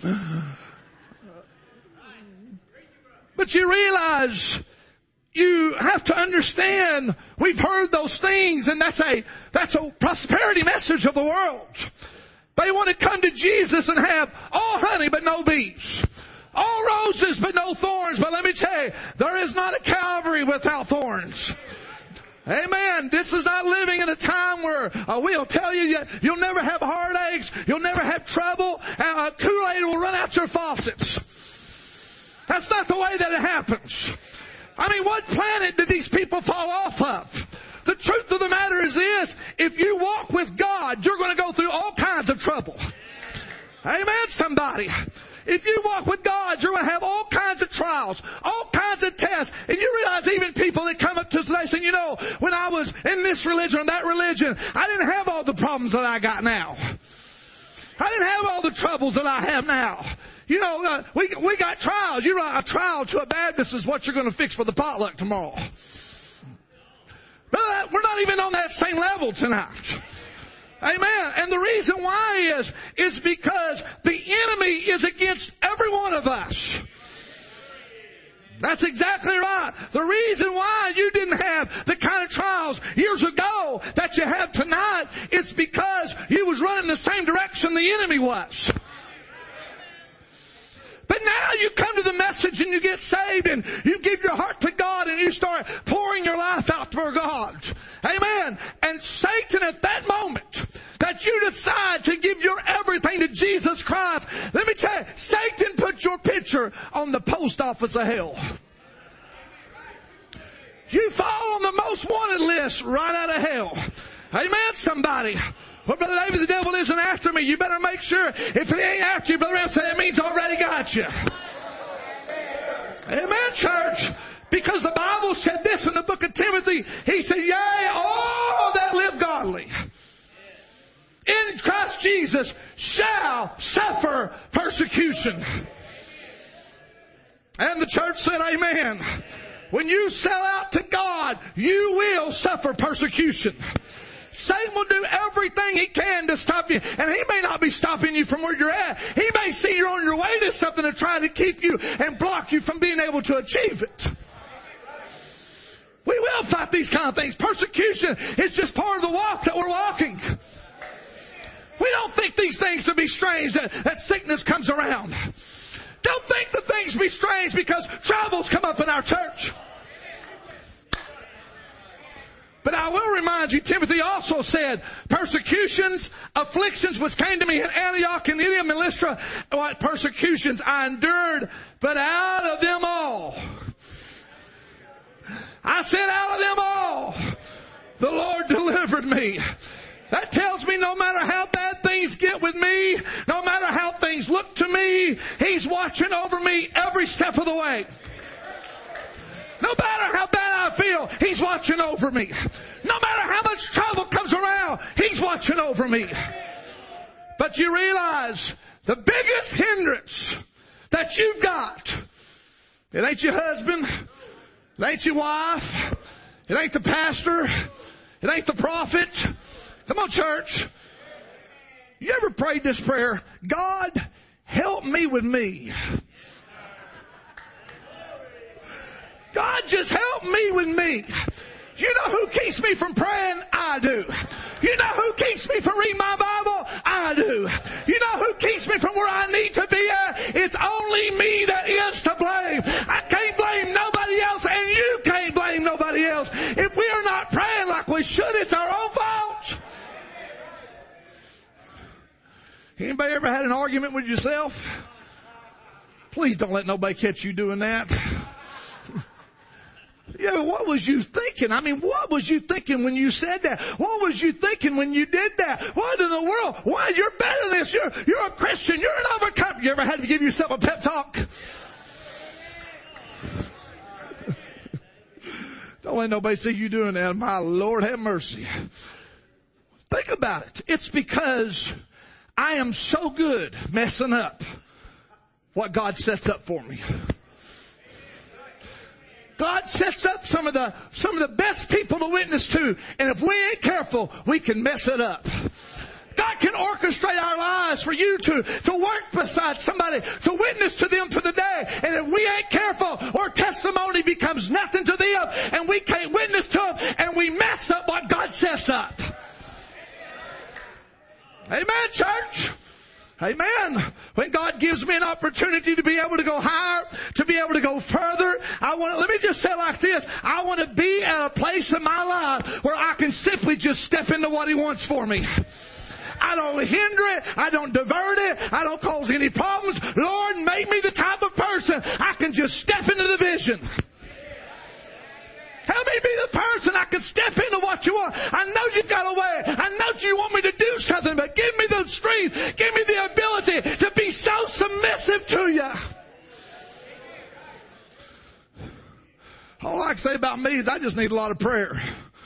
E: But you realize you have to understand we've heard those things and that's a, that's a prosperity message of the world. They want to come to Jesus and have all honey but no bees. All roses but no thorns. But let me tell you, there is not a Calvary without thorns. Amen. This is not living in a time where uh, we'll tell you, you you'll never have heartaches, you'll never have trouble, and uh, Kool-Aid will run out your faucets. That's not the way that it happens. I mean, what planet did these people fall off of? The truth of the matter is this, if you walk with God, you're going to go through all kinds of trouble. Amen, somebody. If you walk with God, you're going to have all kinds of trials, all kinds of tests. And you realize even people that come up to us today saying, you know, when I was in this religion or that religion, I didn't have all the problems that I got now. I didn't have all the troubles that I have now. You know, uh, we we got trials. You know, a trial to a Baptist is what you're going to fix for the potluck tomorrow. But uh, we're not even on that same level tonight. Amen. And the reason why is, is because the enemy is against every one of us. That's exactly right. The reason why you didn't have the kind of trials years ago that you have tonight is because you was running the same direction the enemy was. But now you come to the message and you get saved and you give your heart to God and you start pouring your life out for God. Amen. And Satan at that moment that you decide to give your everything to Jesus Christ, let me tell you, Satan put your picture on the post office of hell. You fall on the most wanted list right out of hell. Amen, somebody. Well, Brother David, the devil isn't after me. You better make sure. If he ain't after you, Brother Ram said, that means already got you. Amen, church. Because the Bible said this in the book of Timothy. He said, yea, all that live godly in Christ Jesus shall suffer persecution. And the church said, amen. When you sell out to God, you will suffer persecution. Satan will do everything he can to stop you. And he may not be stopping you from where you're at. He may see you're on your way to something to try to keep you and block you from being able to achieve it. We will fight these kind of things. Persecution is just part of the walk that we're walking. We don't think these things to be strange, that, that sickness comes around. Don't think the things be strange because troubles come up in our church. But I will remind you, Timothy also said, persecutions, afflictions which came to me in Antioch and Ilium and Lystra, what persecutions I endured, but out of them all. I said out of them all. The Lord delivered me. That tells me no matter how bad things get with me, no matter how things look to me, He's watching over me every step of the way. No matter how bad I feel, He's watching over me. No matter how much trouble comes around, He's watching over me. But you realize the biggest hindrance that you've got, it ain't your husband, it ain't your wife, it ain't the pastor, it ain't the prophet. Come on, church. You ever prayed this prayer? God, help me with me. God, just help me with me. You know who keeps me from praying? I do. You know who keeps me from reading my Bible? I do. You know who keeps me from where I need to be at? It's only me that is to blame. I can't blame nobody else, and you can't blame nobody else. If we are not praying like we should, it's our own fault. Anybody ever had an argument with yourself? Please don't let nobody catch you doing that. Yeah, what was you thinking? I mean, what was you thinking when you said that? What was you thinking when you did that? What in the world? Why, you're better than this. You're, you're a Christian. You're an overcomer. You ever had to give yourself a pep talk? Don't let nobody see you doing that. My Lord, have mercy. Think about it. It's because I am so good messing up what God sets up for me. God sets up some of the some of the best people to witness to, and if we ain't careful, we can mess it up. God can orchestrate our lives for you to, to work beside somebody, to witness to them to the day. And if we ain't careful, our testimony becomes nothing to them, and we can't witness to them, and we mess up what God sets up. Amen, church. Amen. When God gives me an opportunity to be able to go higher, to be able to go further, I want to, let me just say it like this. I want to be at a place in my life where I can simply just step into what He wants for me. I don't hinder it. I don't divert it. I don't cause any problems. Lord, make me the type of person I can just step into the vision. Help me be the person I can step into what you want. I know you've got a way. I know you want me to do something, but give me the strength. Give me the ability to be so submissive to you. All I can say about me is I just need a lot of prayer.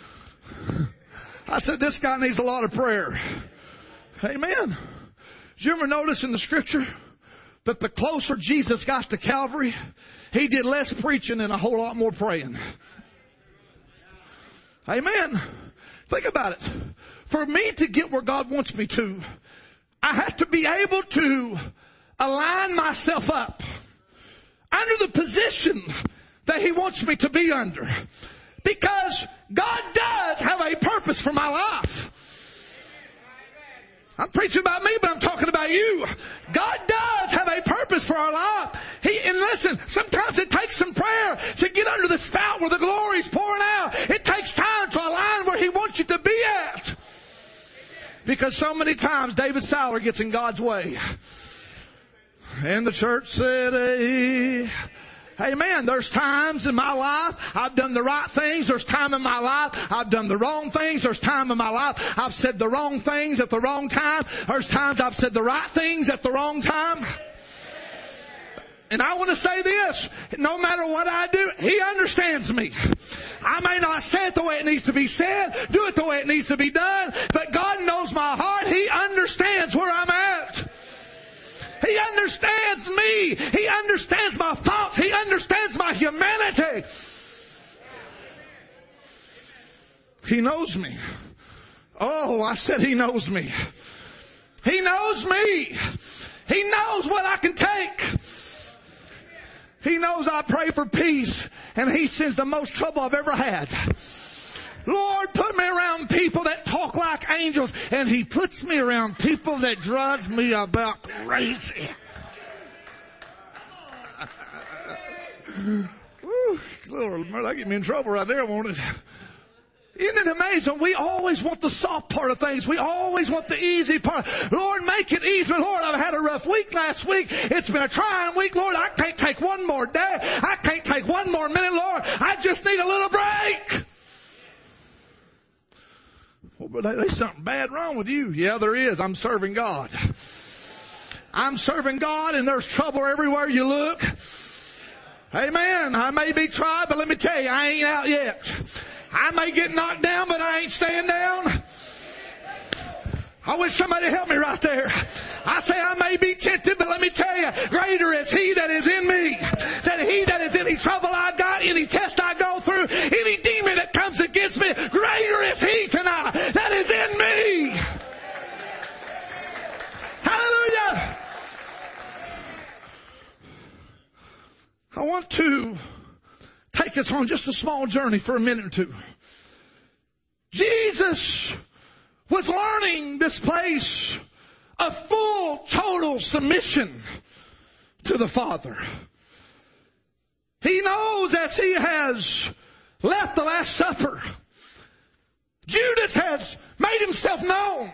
E: I said this guy needs a lot of prayer. Amen. Did you ever notice in the scripture that the closer Jesus got to Calvary, He did less preaching and a whole lot more praying? Amen. Think about it. For me to get where God wants me to, I have to be able to align myself up under the position that He wants me to be under. Because God does have a purpose for my life. I'm preaching about me, but I'm talking about you. God does have a purpose for our life. He, and listen, sometimes it takes some prayer to get under the spout where the glory's pouring out. It takes time to align where He wants you to be at. Because so many times David Sowler gets in God's way. And the church said, hey, amen. There's times in my life I've done the right things. There's time in my life I've done the wrong things. There's time in my life I've said the wrong things at the wrong time. There's times I've said the right things at the wrong time. And I want to say this, no matter what I do, He understands me. I may not say it the way it needs to be said, do it the way it needs to be done, but God knows my heart. He understands where I'm at. He understands me. He understands my thoughts. He understands my humanity. He knows me. Oh, I said He knows me. He knows me. He knows what I can take. He knows I pray for peace, and He sends the most trouble I've ever had. Lord, put me around people that talk like angels, and He puts me around people that drives me about crazy. Woo, Lord, that get me in trouble right there, won't it? Isn't it amazing? We always want the soft part of things. We always want the easy part. Lord, make it easy. Lord, I've had a rough week last week. It's been a trying week. Lord, I can't take one more day. I can't take one more minute. Lord, I just need a little break. Well, but there's something bad wrong with you. Yeah, there is. I'm serving God. I'm serving God, and there's trouble everywhere you look. Amen. I may be tried, but let me tell you, I ain't out yet. I may get knocked down, but I ain't staying down. I wish somebody help me right there. I say I may be tempted, but let me tell you, greater is He that is in me than he that is in any trouble I got, any test I go through, any demon that comes against me. Greater is He tonight that is in me. Hallelujah. I want to take us on just a small journey for a minute or two. Jesus was learning this place of full, total submission to the Father. He knows as He has left the Last Supper, Judas has made himself known.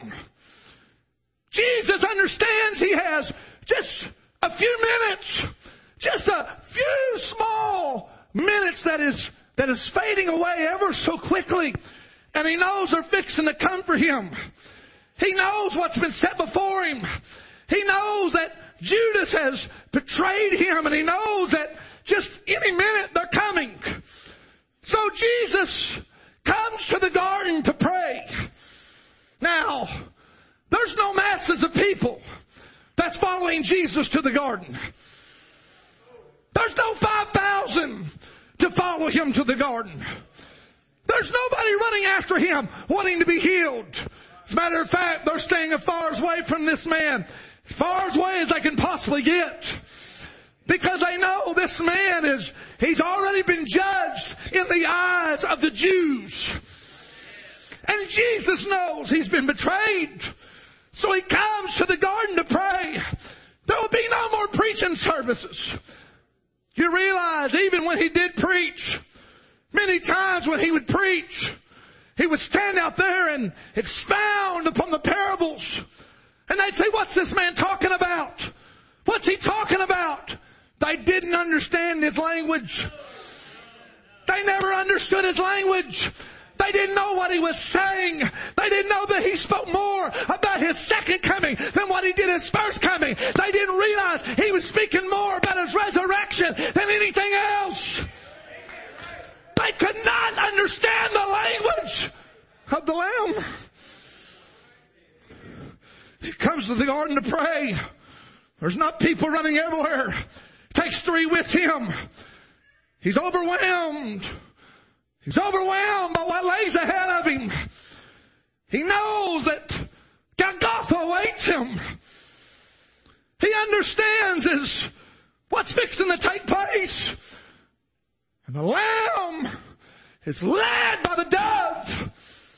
E: Jesus understands He has just a few minutes, just a few small minutes that is, that is fading away ever so quickly. And He knows they're fixing to come for Him. He knows what's been set before Him. He knows that Judas has betrayed Him, and He knows that just any minute they're coming. So Jesus comes to the garden to pray. Now, there's no masses of people that's following Jesus to the garden. There's no five thousand to follow Him to the garden. There's nobody running after Him wanting to be healed. As a matter of fact, they're staying as far away from this man, as far away as they can possibly get. Because they know this man is, he's already been judged in the eyes of the Jews. And Jesus knows he's been betrayed. So He comes to the garden to pray. There will be no more preaching services. You realize even when He did preach, many times when He would preach, He would stand out there and expound upon the parables. And they'd say, what's this man talking about? What's he talking about? They didn't understand His language. They never understood His language. They didn't know what He was saying. They didn't know that He spoke more about His second coming than what He did His first coming. They didn't realize He was speaking more about His resurrection than anything else. They could not understand the language of the Lamb. He comes to the garden to pray. There's not people running everywhere. Takes three with Him. He's overwhelmed. He's overwhelmed by what lays ahead of Him. He knows that Golgotha awaits Him. He understands is what's fixing to take place. And the Lamb is led by the dove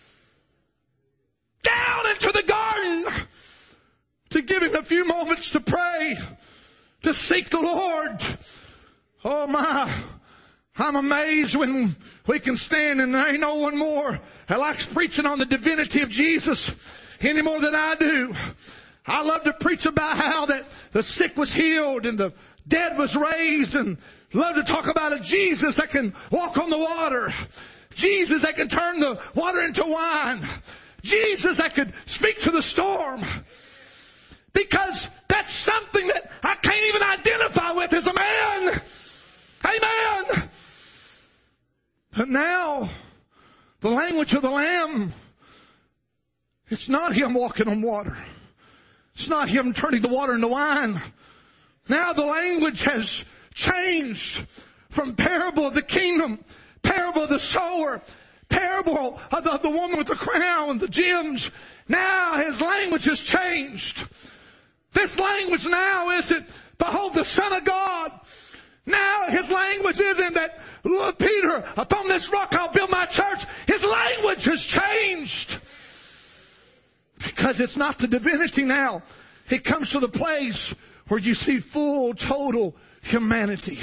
E: down into the garden to give Him a few moments to pray, to seek the Lord. Oh my, I'm amazed when we can stand, and there ain't no one more that likes preaching on the divinity of Jesus any more than I do. I love to preach about how that the sick was healed and the dead was raised, and love to talk about a Jesus that can walk on the water. Jesus that can turn the water into wine. Jesus that could speak to the storm. Because that's something that I can't even identify with as a man. Amen. But now, the language of the Lamb, it's not Him walking on water. It's not Him turning the water into wine. Now the language has changed from parable of the kingdom, parable of the sower, parable of the, of the woman with the crown, the gems. Now His language has changed. This language now isn't, behold the Son of God. Now His language isn't that, Lord Peter, upon this rock I'll build my church. His language has changed. Because it's not the divinity now. It comes to the place where you see full, total humanity.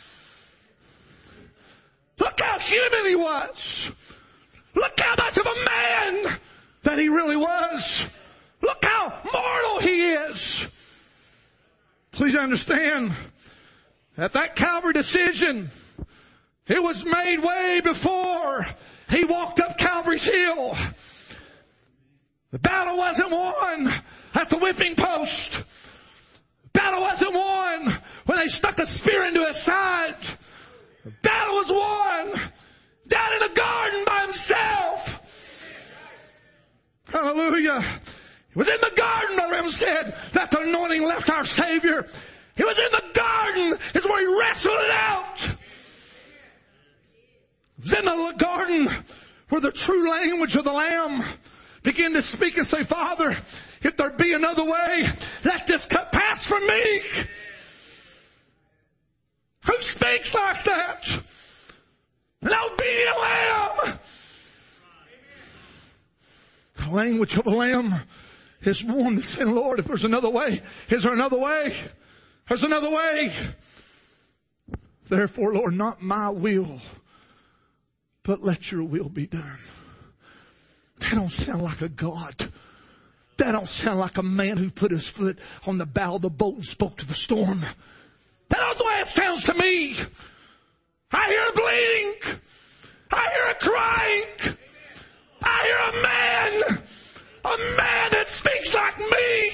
E: Look how human He was. Look how much of a man that He really was. Look how mortal He is. Please understand that that Calvary decision, it was made way before He walked up Calvary's hill. The battle wasn't won at the whipping post. The battle wasn't won when they stuck a spear into his side. The battle was won down in the garden by himself. Hallelujah. It was in the garden, Brother Branham said, that the anointing left our Savior. It was in the garden. It's where he wrestled it out. It was in the garden where the true language of the Lamb began to speak and say, Father, if there be another way, let this cup pass from me. Who speaks like that? An obedient Lamb. The language of a Lamb is one that's saying, Lord, if there's another way, is there another way? There's another way. Therefore, Lord, not my will, but let your will be done. That don't sound like a God. That don't sound like a man who put his foot on the bow of the boat and spoke to the storm. That's the way it sounds to me. I hear a bleeding. I hear a crying. I hear a man. A man that speaks like me.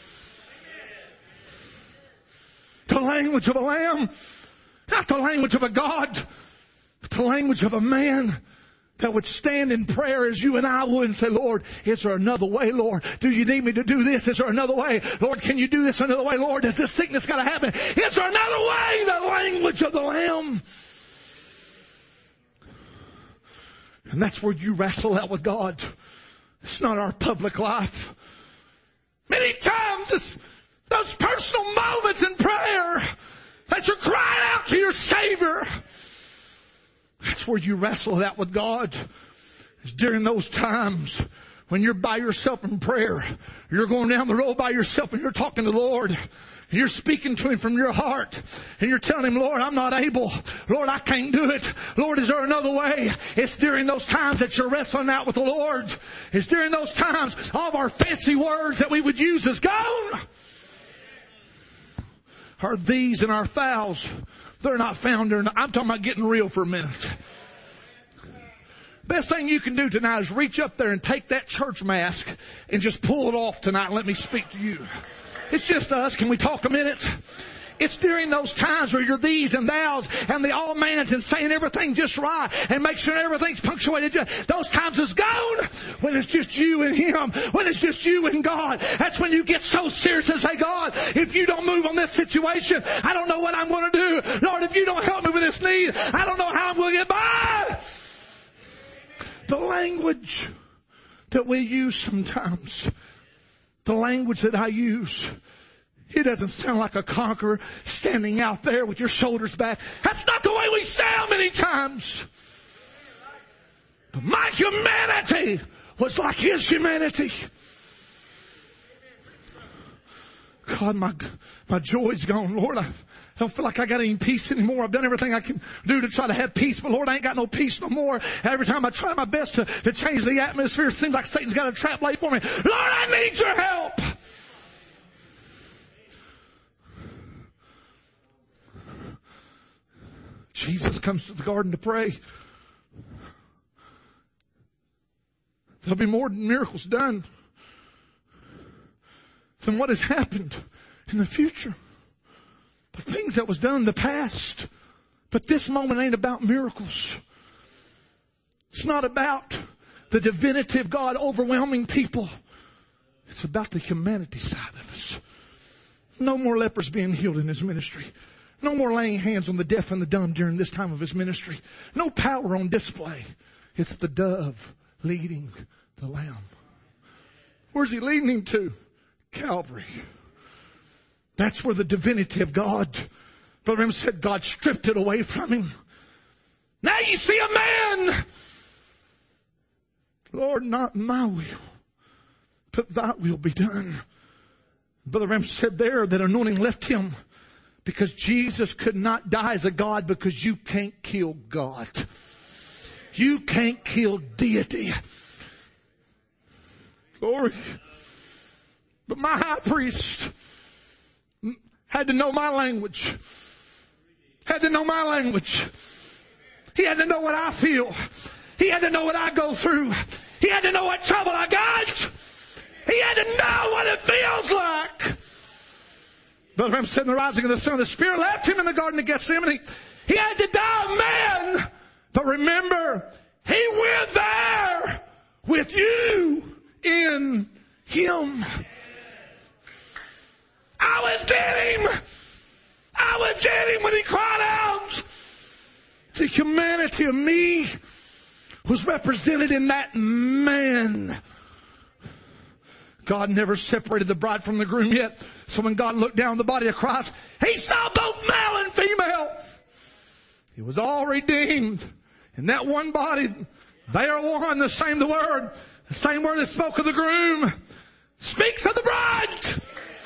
E: The language of a lamb. Not the language of a God. But the language of a man that would stand in prayer as you and I would and say, Lord, is there another way, Lord? Do you need me to do this? Is there another way? Lord, can you do this another way? Lord, does this sickness got to happen? Is there another way? The language of the Lamb. And that's where you wrestle out with God. It's not our public life. Many times it's those personal moments in prayer that you're crying out to your Savior. That's where you wrestle that with God. It's during those times when you're by yourself in prayer. You're going down the road by yourself and you're talking to the Lord. And you're speaking to Him from your heart. And you're telling Him, Lord, I'm not able. Lord, I can't do it. Lord, is there another way? It's during those times that you're wrestling out with the Lord. It's during those times all of our fancy words that we would use is gone. Are these and our thous? They're not found there. I'm talking about getting real for a minute. Best thing you can do tonight is reach up there and take that church mask and just pull it off tonight and let me speak to you. It's just us. Can we talk a minute? It's during those times where you're these and thous and the all mans and saying everything just right and make sure everything's punctuated. Just, those times is gone when it's just you and Him, when it's just you and God. That's when you get so serious and say, God, if you don't move on this situation, I don't know what I'm going to do. Lord, if you don't help me with this need, I don't know how I'm going to get by. The language that we use sometimes, the language that I use, it doesn't sound like a conqueror standing out there with your shoulders back. That's not the way we sound many times. But my humanity was like His humanity. God, my, my joy's gone. Lord, I don't feel like I got any peace anymore. I've done everything I can do to try to have peace, but Lord, I ain't got no peace no more. Every time I try my best to, to change the atmosphere, it seems like Satan's got a trap laid for me. Lord, I need your help. Jesus comes to the garden to pray. There'll be more miracles done than what has happened in the future. The things that was done in the past. But this moment ain't about miracles. It's not about the divinity of God overwhelming people. It's about the humanity side of us. No more lepers being healed in His ministry. No more laying hands on the deaf and the dumb during this time of His ministry. No power on display. It's the dove leading the lamb. Where's He leading him to? Calvary. That's where the divinity of God, Brother Branham said, God stripped it away from Him. Now you see a man. Lord, not my will, but Thy will be done. Brother Branham said there that anointing left him because Jesus could not die as a God because you can't kill God. You can't kill deity. Glory. But my high priest had to know my language. Had to know my language. He had to know what I feel. He had to know what I go through. He had to know what trouble I got. He had to know what it feels like. Brother Branham said in the rising of the sun, the Spirit left him in the Garden of Gethsemane. He had to die a man. But remember, He went there with you in Him. I was in Him. I was in Him when He cried out. The humanity of me was represented in that man. God never separated the bride from the groom yet. So when God looked down the body of Christ, He saw both male and female. It was all redeemed. In that one body, they are one, the same the word. The same word that spoke of the groom speaks of the bride.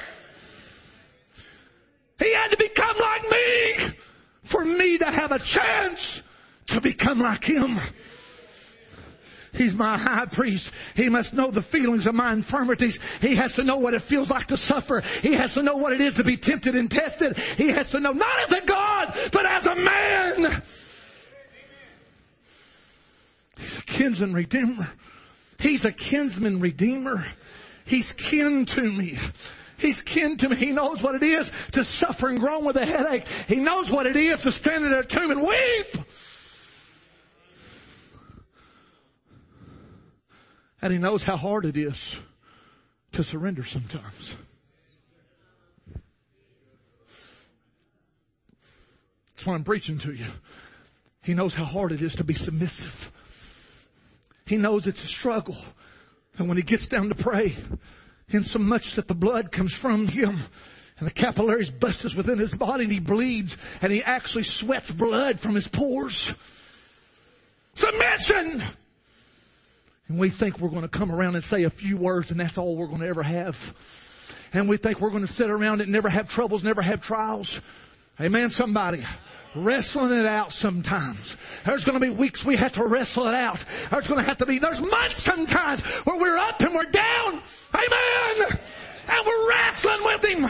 E: He had to become like me for me to have a chance to become like Him. He's my high priest. He must know the feelings of my infirmities. He has to know what it feels like to suffer. He has to know what it is to be tempted and tested. He has to know not as a God, but as a man. He's a kinsman redeemer. He's a kinsman redeemer. He's kin to me. He's kin to me. He knows what it is to suffer and groan with a headache. He knows what it is to stand at a tomb and weep. And He knows how hard it is to surrender sometimes. That's why I'm preaching to you. He knows how hard it is to be submissive. He knows it's a struggle. And when He gets down to pray, in so much that the blood comes from Him and the capillaries burst within His body and He bleeds and He actually sweats blood from His pores. Submission! And we think we're going to come around and say a few words and that's all we're going to ever have. And we think we're going to sit around and never have troubles, never have trials. Amen, somebody. Wrestling it out sometimes. There's going to be weeks we have to wrestle it out. There's going to have to be, there's months sometimes where we're up and we're down. Amen. And we're wrestling with Him.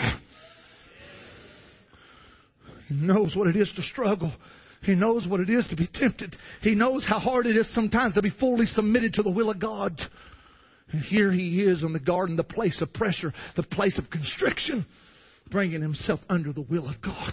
E: He knows what it is to struggle. He knows what it is to be tempted. He knows how hard it is sometimes to be fully submitted to the will of God. And here He is in the garden, the place of pressure, the place of constriction, bringing Himself under the will of God.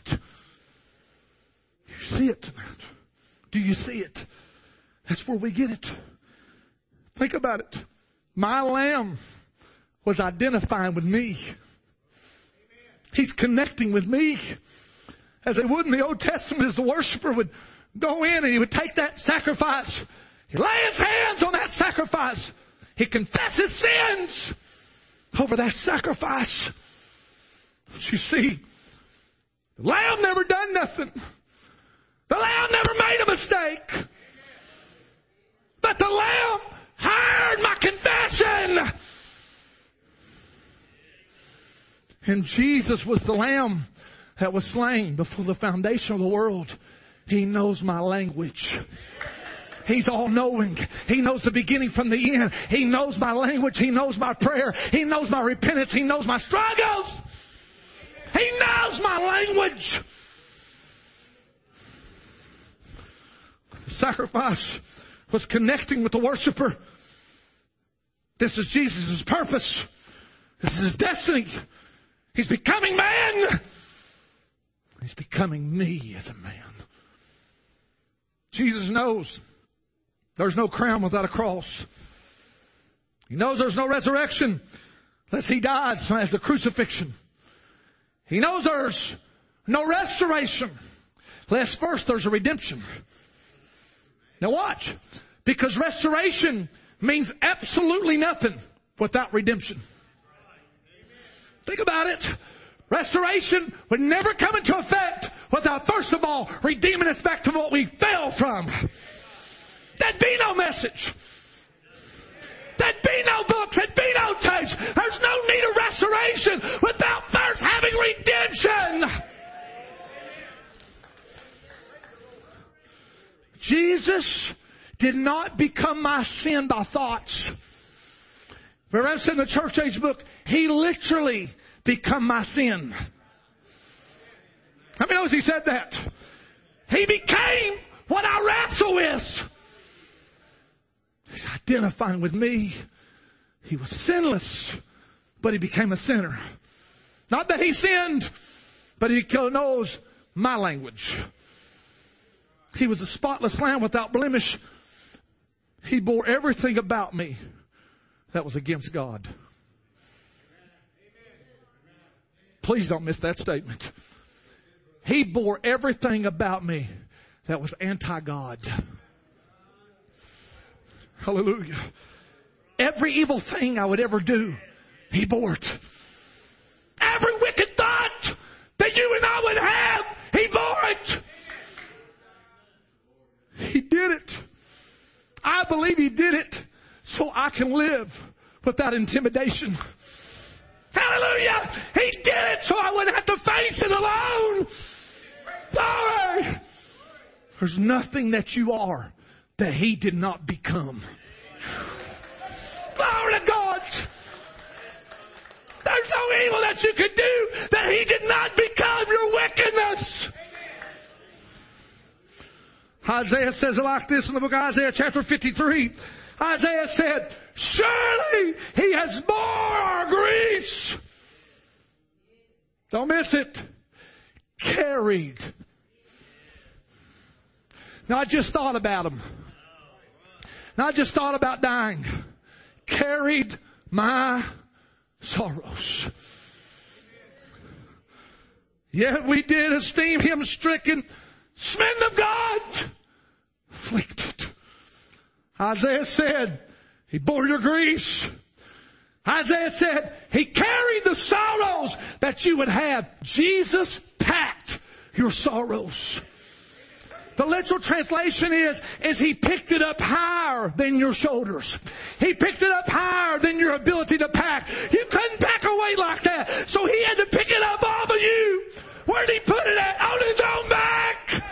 E: You see it tonight? Do you see it? That's where we get it. Think about it. My lamb was identifying with me. He's connecting with me. As they would in the Old Testament, as the worshiper would go in and he would take that sacrifice. He'd lay his hands on that sacrifice. He'd confess his sins over that sacrifice. But you see, the lamb never done nothing. The lamb never made a mistake. But the lamb heard my confession. And Jesus was the lamb that was slain before the foundation of the world. He knows my language. He's all-knowing. He knows the beginning from the end. He knows my language. He knows my prayer. He knows my repentance. He knows my struggles. He knows my language. The sacrifice was connecting with the worshiper. This is Jesus' purpose. This is His destiny. He's becoming man. He's becoming me as a man. Jesus knows there's no crown without a cross. He knows there's no resurrection unless He dies as a crucifixion. He knows there's no restoration unless first there's a redemption. Now watch. Because restoration means absolutely nothing without redemption. Think about it. Restoration would never come into effect without, first of all, redeeming us back to what we fell from. There'd be no message. There'd be no books. There'd be no tapes. There's no need of restoration without first having redemption. Jesus did not become my sin by thoughts. Remember I said in the church age book, He literally become my sin. How many knows He said that? He became what I wrestle with. He's identifying with me. He was sinless. but he became a sinner. Not that he sinned, but he knows my language. He was a spotless lamb without blemish. He bore everything about me that was against God. Please don't miss that statement. He bore everything about me that was anti-God. Hallelujah. Every evil thing I would ever do, He bore it. Every wicked thought that you and I would have, He bore it. He did it. I believe He did it so I can live without intimidation. Hallelujah. He did it so I wouldn't have to face it alone. Glory. There's nothing that you are that He did not become. Glory to God. There's no evil that you could do that He did not become your wickedness. Isaiah says it like this in the book of Isaiah chapter fifty-three. Isaiah said, surely He has bore our griefs. Don't miss it. Carried. Not just thought about Him. Not just thought about dying. Carried my sorrows. Yet we did esteem Him stricken, smitten of God, afflicted. Isaiah said, He bore your griefs. Isaiah said, He carried the sorrows that you would have. Jesus packed your sorrows. The literal translation is, is He picked it up higher than your shoulders. He picked it up higher than your ability to pack. You couldn't pack a weight like that. So He had to pick it up off of you. Where did He put it at? On His own back.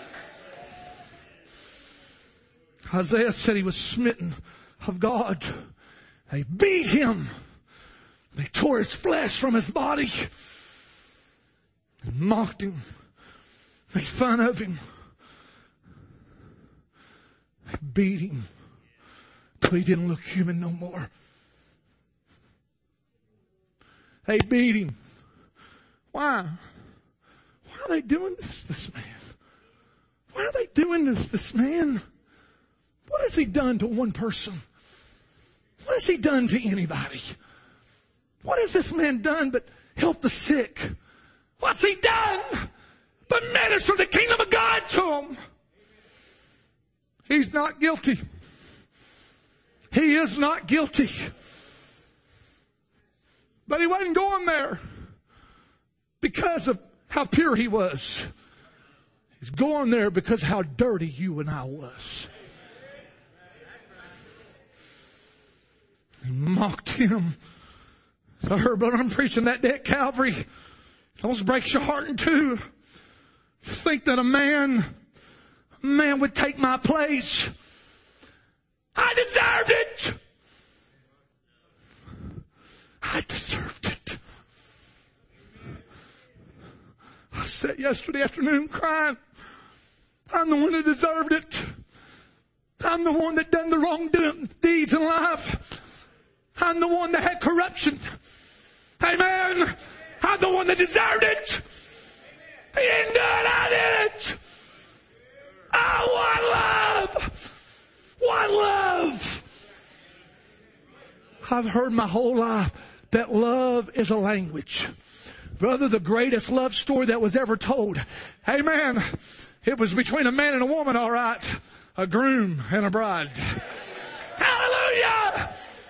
E: Isaiah said He was smitten of God. They beat Him. They tore His flesh from His body. They mocked Him. Made fun of Him. They beat Him till He didn't look human no more. They beat Him. Why? Why are they doing this, this man? Why are they doing this, this man? What has he done to one person? What has he done to anybody? What has this man done but help the sick? What's he done but minister the kingdom of God to them? He's not guilty. He is not guilty. But he wasn't going there because of how pure he was. He's going there because of how dirty you and I was. He mocked him. So I heard brother, I'm preaching that day at Calvary. It almost breaks your heart in two. To think that a man, a man would take my place. I deserved it. I deserved it. I sat yesterday afternoon crying. I'm the one that deserved it. I'm the one that done the wrong deeds in life. I'm the one that had corruption. Amen. I'm the one that deserved it. He didn't do it, I did it. Oh, what love. What love. I've heard my whole life that love is a language. Brother, the greatest love story that was ever told. Amen. It was between a man and a woman, all right. A groom and a bride. Hallelujah.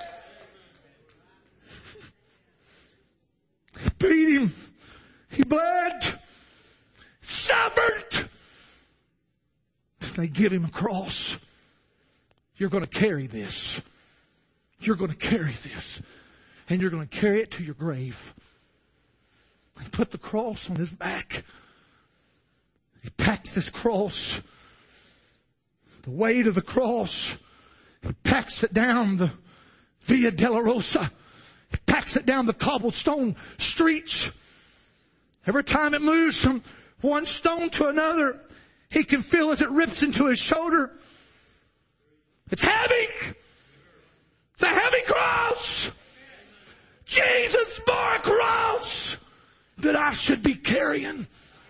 E: He beat him. He bled. Suffered. They give him a cross. You're going to carry this. You're going to carry this. And you're going to carry it to your grave. He put the cross on his back. He packed this cross. The weight of the cross. He packs it down the Via Dolorosa. He packs it down the cobblestone streets. Every time it moves from one stone to another, he can feel as it rips into his shoulder. It's heavy. It's a heavy cross. Jesus bore a cross that I should be carrying.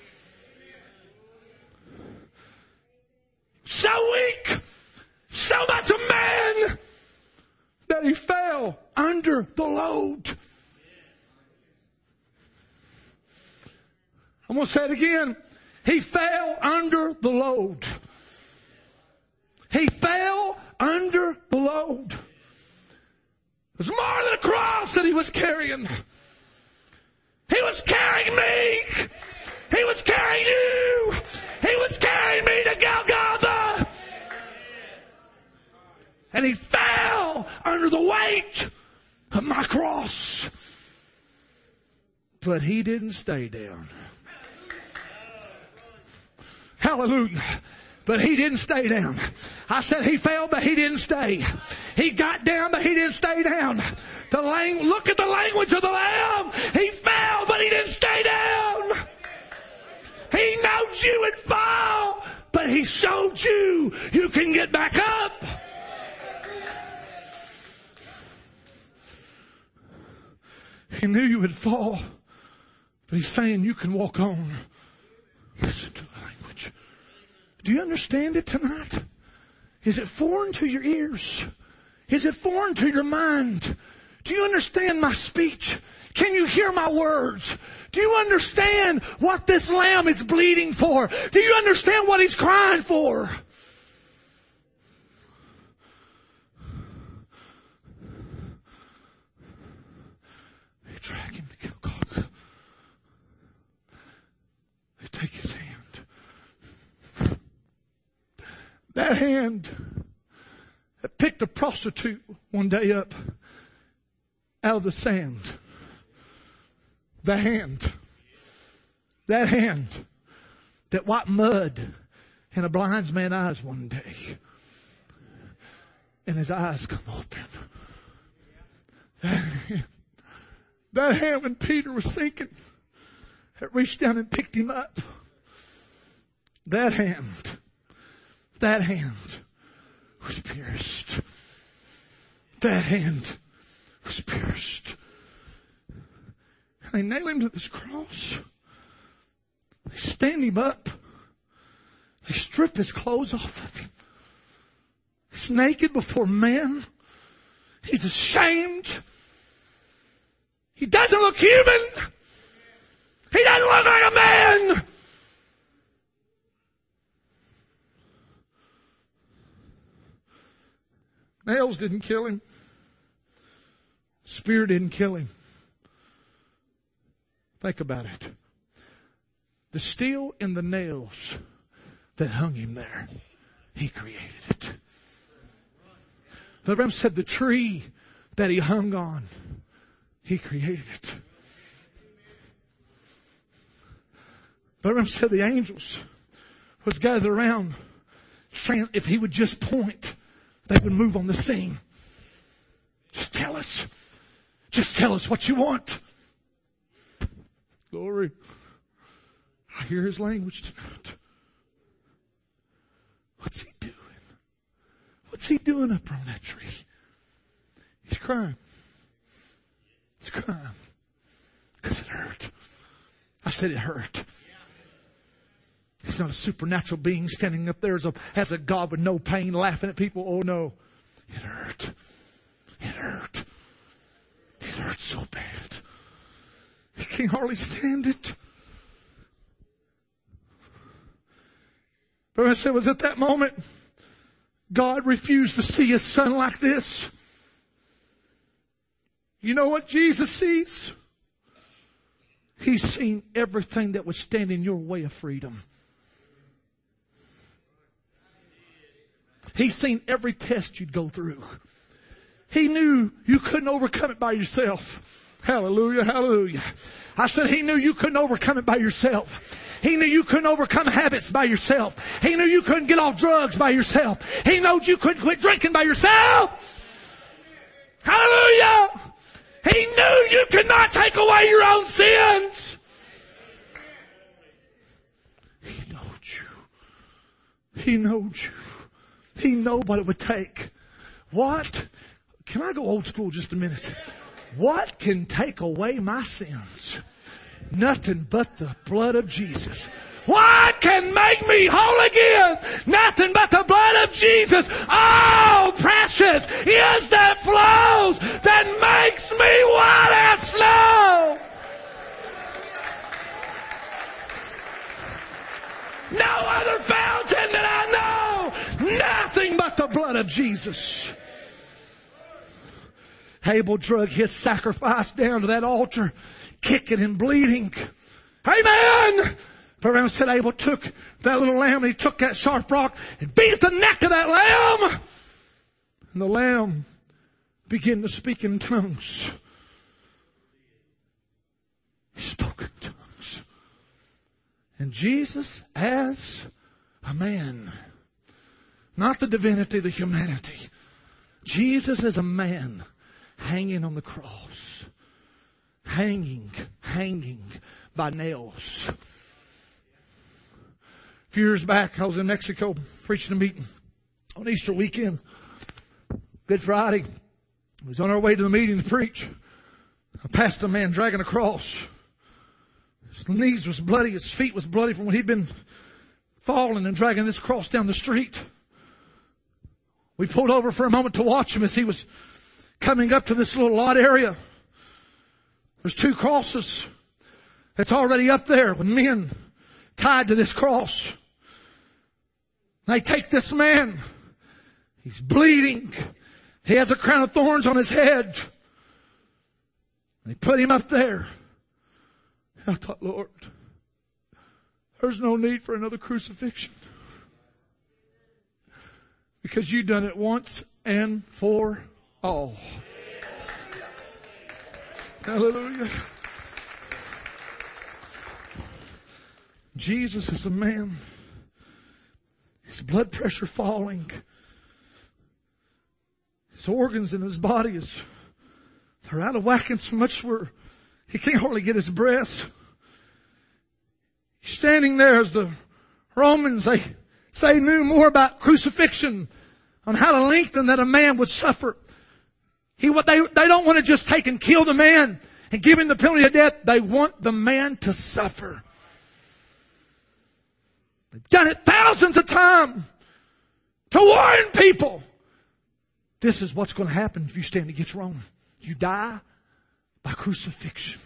E: So weak, so much a man that he fell under the load. I'm going to say it again. He fell under the load. He fell under the load. It was more than a cross that he was carrying. He was carrying me. He was carrying you. He was carrying me to Golgotha. And he fell under the weight of my cross. But he didn't stay down. Hallelujah. But he didn't stay down. I said he fell, but he didn't stay. He got down, but he didn't stay down. The lang- look at the language of the Lamb. He fell, but he didn't stay down. He knows you would fall, but he showed you you can get back up. He knew you would fall, but he's saying you can walk on. Listen to the language. Do you understand it tonight? Is it foreign to your ears? Is it foreign to your mind? Do you understand my speech? Can you hear my words? Do you understand what this lamb is bleeding for? Do you understand what he's crying for? They drag him to Golgotha. They take his hand. That hand that picked a prostitute one day up out of the sand. That hand. That hand that wiped mud in a blind man's eyes one day. And his eyes come open. That hand. That hand when Peter was sinking, it reached down and picked him up. That hand. That hand was pierced. That hand was pierced. And they nail him to this cross. They stand him up. They strip his clothes off of him. He's naked before men. He's ashamed. He doesn't look human. He doesn't look like a man. Nails didn't kill him. Spear didn't kill him. Think about it. The steel in the nails that hung him there, he created it. The Ram said the tree that he hung on, he created it. The Ram said the angels was gathered around saying if he would just point, they would move on the scene. Just tell us. Just tell us what you want. Glory. I hear his language tonight. What's he doing? What's he doing up on that tree? He's crying. He's crying. Because it hurt. I said it hurt. He's not a supernatural being standing up there as a, as a God with no pain laughing at people. Oh no. It hurt. It hurt. It hurt so bad. He can't hardly stand it. But I said, was at that moment God refused to see his son like this. You know what Jesus sees? He's seen everything that would stand in your way of freedom. He's seen every test you'd go through. He knew you couldn't overcome it by yourself. Hallelujah, hallelujah. I said he knew you couldn't overcome it by yourself. He knew you couldn't overcome habits by yourself. He knew you couldn't get off drugs by yourself. He knows you couldn't quit drinking by yourself. Hallelujah. He knew you could not take away your own sins. He knows you. He knows you. He knows what it would take. What? Can I go old school just a minute? What can take away my sins? Nothing but the blood of Jesus. What can make me whole again? Nothing but the blood of Jesus. Oh, precious is that flows that makes me white as snow. No other fountain that I know. Nothing but the blood of Jesus. Abel drug his sacrifice down to that altar, kicking and bleeding. Amen! But around said Abel took that little lamb and he took that sharp rock and beat at the neck of that lamb. And the lamb began to speak in tongues. He spoke in tongues. And Jesus as a man, not the divinity, the humanity. Jesus as a man hanging on the cross. Hanging, hanging by nails. A few years back, I was in Mexico preaching a meeting on Easter weekend. Good Friday. I was on our way to the meeting to preach. I passed a man dragging a cross. His knees was bloody. His feet was bloody from when he'd been falling and dragging this cross down the street. We pulled over for a moment to watch him as he was coming up to this little lot area. There's two crosses that's already up there with men tied to this cross. They take this man. He's bleeding. He has a crown of thorns on his head. They put him up there. I thought, Lord, there's no need for another crucifixion. Because you've done it once and for all. Hallelujah. Jesus is a man. His blood pressure falling. His organs in his body is, they're out of whack and so much where he can't hardly get his breath. He's standing there as the Romans, they say, knew more about crucifixion, on how to lengthen that a man would suffer. He, what they, they don't want to just take and kill the man and give him the penalty of death. They want the man to suffer. They've done it thousands of times to warn people. This is what's going to happen if you stand against Rome. You die by crucifixion.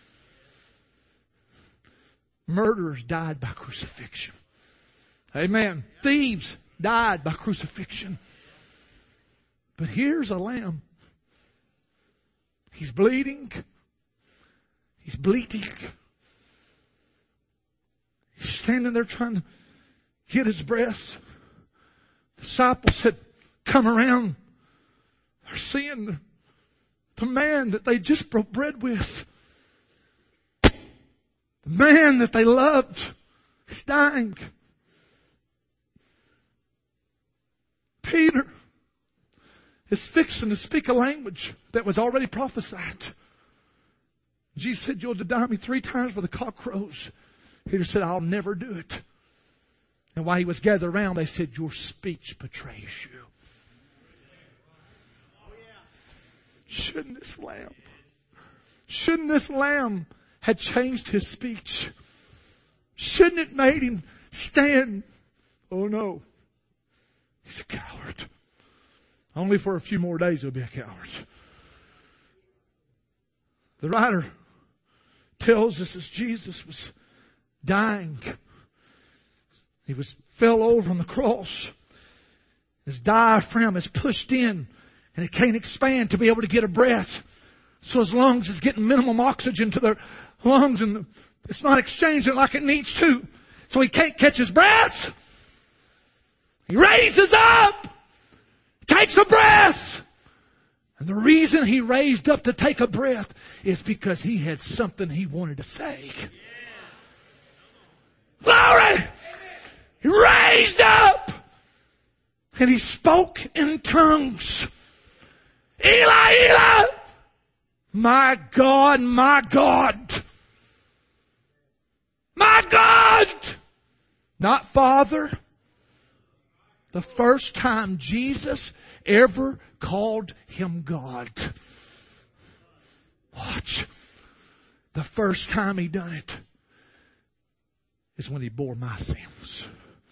E: Murderers died by crucifixion. Amen. Thieves died by crucifixion. But here's a lamb. He's bleeding. He's bleating. He's standing there trying to get his breath. The disciples had come around. They're seeing the, the man that they just broke bread with. The man that they loved is dying. Peter is fixing to speak a language that was already prophesied. Jesus said, you'll deny me three times before the cock crows. Peter said, I'll never do it. And while he was gathered around, they said, your speech betrays you. Shouldn't this lamb, shouldn't this lamb had changed his speech? Shouldn't it made him stand? Oh no. He's a coward. Only for a few more days he'll be a coward. The writer tells us as Jesus was dying, he was fell over on the cross. His diaphragm is pushed in and it can't expand to be able to get a breath. So his lungs is getting minimum oxygen to their lungs and it's not exchanging like it needs to. So he can't catch his breath. He raises up, takes a breath. And the reason he raised up to take a breath is because he had something he wanted to say. Glory! He raised up and he spoke in tongues. Eli, Eli! My God, my God! My God! Not Father. The first time Jesus ever called him God. Watch. The first time He done it is when He bore my sins.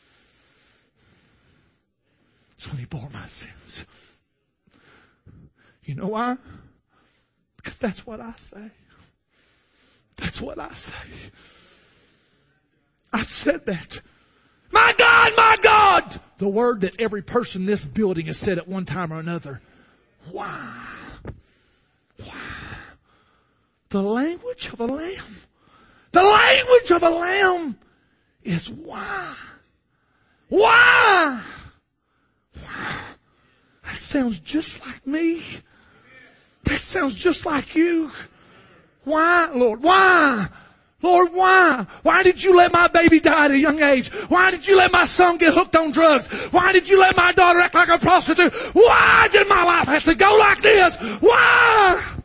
E: It's when He bore my sins. You know why? Because that's what I say. That's what I say. I've said that. My God, my God! The word that every person in this building has said at one time or another. Why? Why? The language of a lamb. The language of a lamb is why. Why? Why? That sounds just like me. That sounds just like you. Why, Lord? Why? Lord, why? Why did you let my baby die at a young age? Why did you let my son get hooked on drugs? Why did you let my daughter act like a prostitute? Why did my life have to go like this? Why?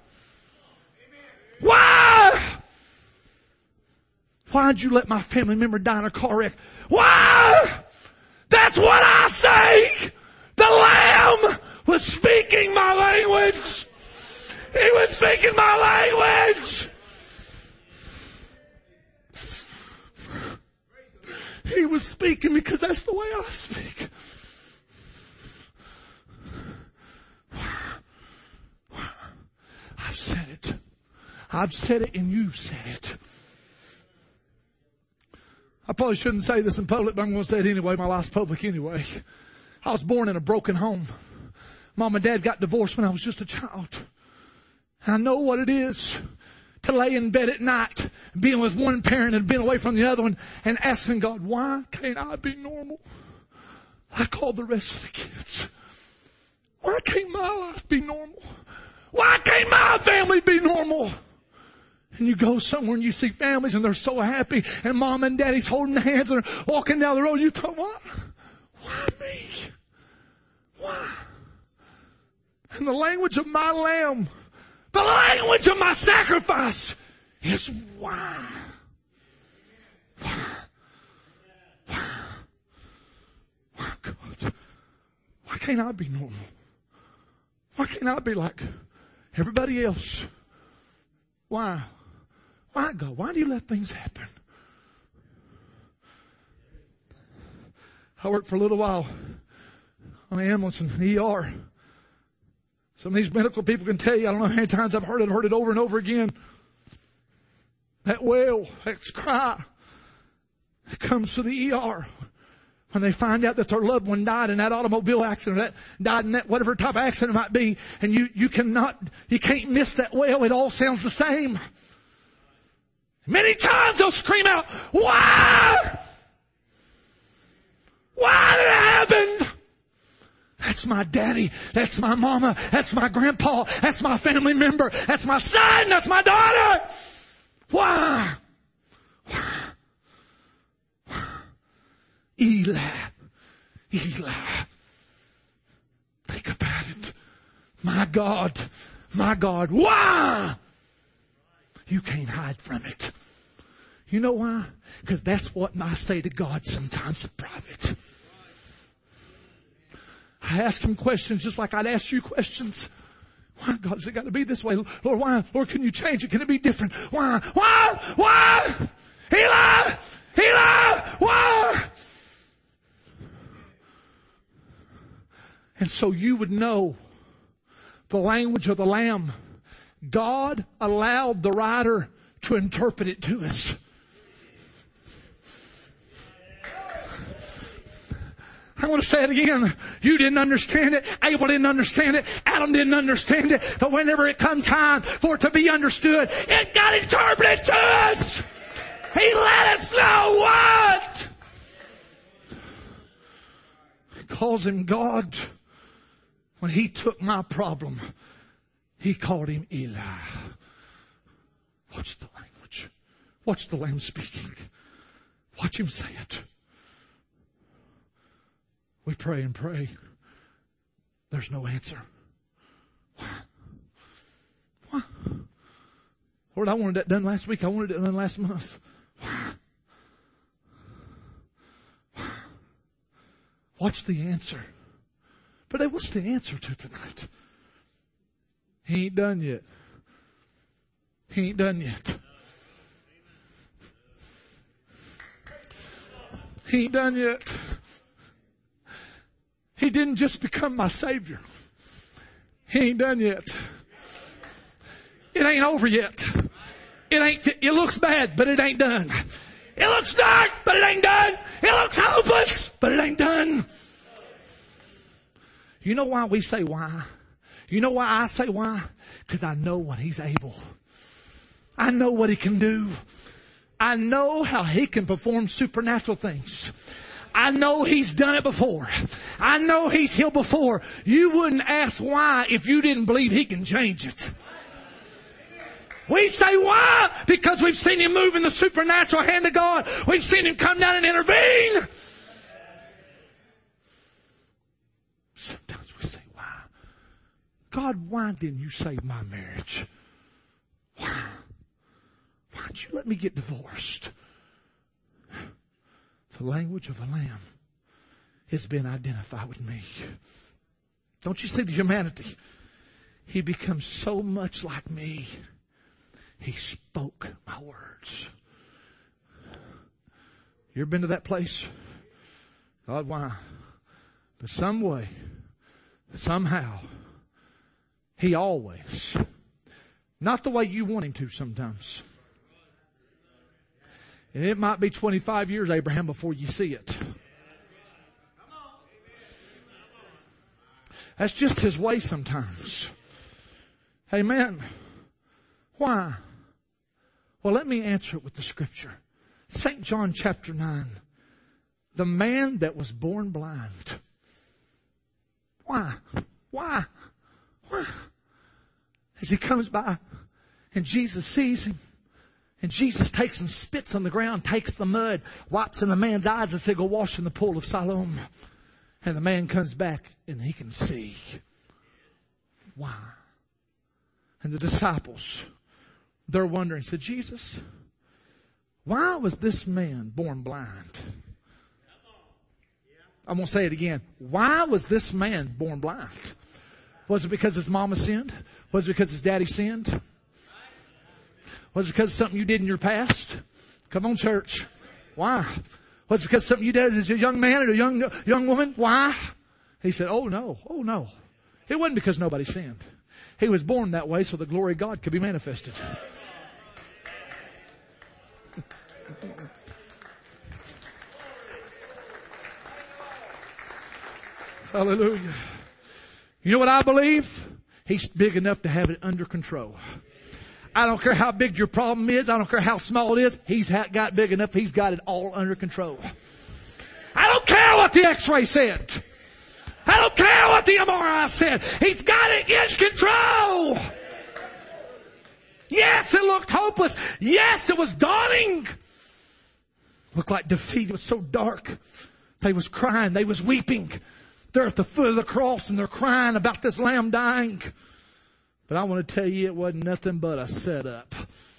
E: Why? Why did you let my family member die in a car wreck? Why? That's what I say. The Lamb was speaking my language. He was speaking my language. He was speaking because that's the way I speak. I've said it. I've said it and you've said it. I probably shouldn't say this in public, but I'm going to say it anyway. My life's public anyway. I was born in a broken home. Mom and Dad got divorced when I was just a child. I know what it is to lay in bed at night, being with one parent and being away from the other one, and asking God, why can't I be normal like all the rest of the kids? Why can't my life be normal? Why can't my family be normal? And you go somewhere and you see families and they're so happy, and mom and daddy's holding hands and they're walking down the road. You thought, why? Why me? Why? And the language of my lamb, the language of my sacrifice is why. Why? Why? Why, God? Why can't I be normal? Why can't I be like everybody else? Why? Why, God? Why do you let things happen? I worked for a little while on an ambulance in the E R. Some of these medical people can tell you, I don't know how many times I've heard it, heard it over and over again. That wail, that cry that comes to the E R when they find out that their loved one died in that automobile accident, that died in that whatever type of accident it might be, and you, you cannot, you can't miss that wail. It all sounds the same. Many times they'll scream out, why? Why did it happen? That's my daddy. That's my mama. That's my grandpa. That's my family member. That's my son. That's my daughter. Why? Why? Why? Eli. Eli. Think about it. My God. My God. Why? You can't hide from it. You know why? Because that's what I say to God sometimes in private. I ask Him questions just like I'd ask you questions. Why, God, has it got to be this way? Lord, why? Lord, can you change it? Can it be different? Why? Why? Why? Eli! Eli! Why? And so you would know the language of the Lamb. God allowed the writer to interpret it to us. I'm going to say it again. You didn't understand it. Abel didn't understand it. Adam didn't understand it. But whenever it comes time for it to be understood, it got interpreted to us. He let us know what. He calls Him God. When He took my problem, He called Him Eli. Watch the language. Watch the Lamb speaking. Watch Him say it. We pray and pray. There's no answer. Why? Why? Lord, I wanted that done last week. I wanted it done last month. Why? Why? Watch the answer. But hey, what's the answer to tonight? He ain't done yet. He ain't done yet. He ain't done yet. He didn't just become my Savior. He ain't done yet. It ain't over yet. It ain't, it looks bad, but it ain't done. It looks dark, but it ain't done. It looks hopeless, but it ain't done. You know why we say why? You know why I say why? Because I know what He's able. I know what He can do. I know how He can perform supernatural things. I know He's done it before. I know He's healed before. You wouldn't ask why if you didn't believe He can change it. We say why? Because we've seen Him move in the supernatural hand of God. We've seen Him come down and intervene. Sometimes we say why? God, why didn't you save my marriage? Why? Why'd you let me get divorced? The language of a lamb has been identified with me. Don't you see the humanity? He becomes so much like me. He spoke my words. You ever been to that place? God, why? But some way, somehow, He always, not the way you want Him to sometimes. And it might be twenty-five years, Abraham, before you see it. That's just His way sometimes. Amen. Why? Well, let me answer it with the Scripture. Saint John chapter nine. The man that was born blind. Why? Why? Why? As he comes by and Jesus sees him. And Jesus takes and spits on the ground, takes the mud, wipes in the man's eyes and says, go wash in the pool of Siloam. And the man comes back and he can see. Why? And the disciples, they're wondering, said, Jesus, why was this man born blind? I'm going to say it again. Why was this man born blind? Was it because his mama sinned? Was it because his daddy sinned? Was it because of something you did in your past? Come on, church. Why? Was it because of something you did as a young man or a young young woman? Why? He said, oh no, oh no. It wasn't because nobody sinned. He was born that way so the glory of God could be manifested. Hallelujah. You know what I believe? He's big enough to have it under control. I don't care how big your problem is. I don't care how small it is. He's got big enough. He's got it all under control. I don't care what the x-ray said. I don't care what the M R I said. He's got it in control. Yes, it looked hopeless. Yes, it was dawning. Looked like defeat. It was so dark. They was crying. They was weeping. They're at the foot of the cross and they're crying about this lamb dying. But I want to tell you, it wasn't nothing but a setup.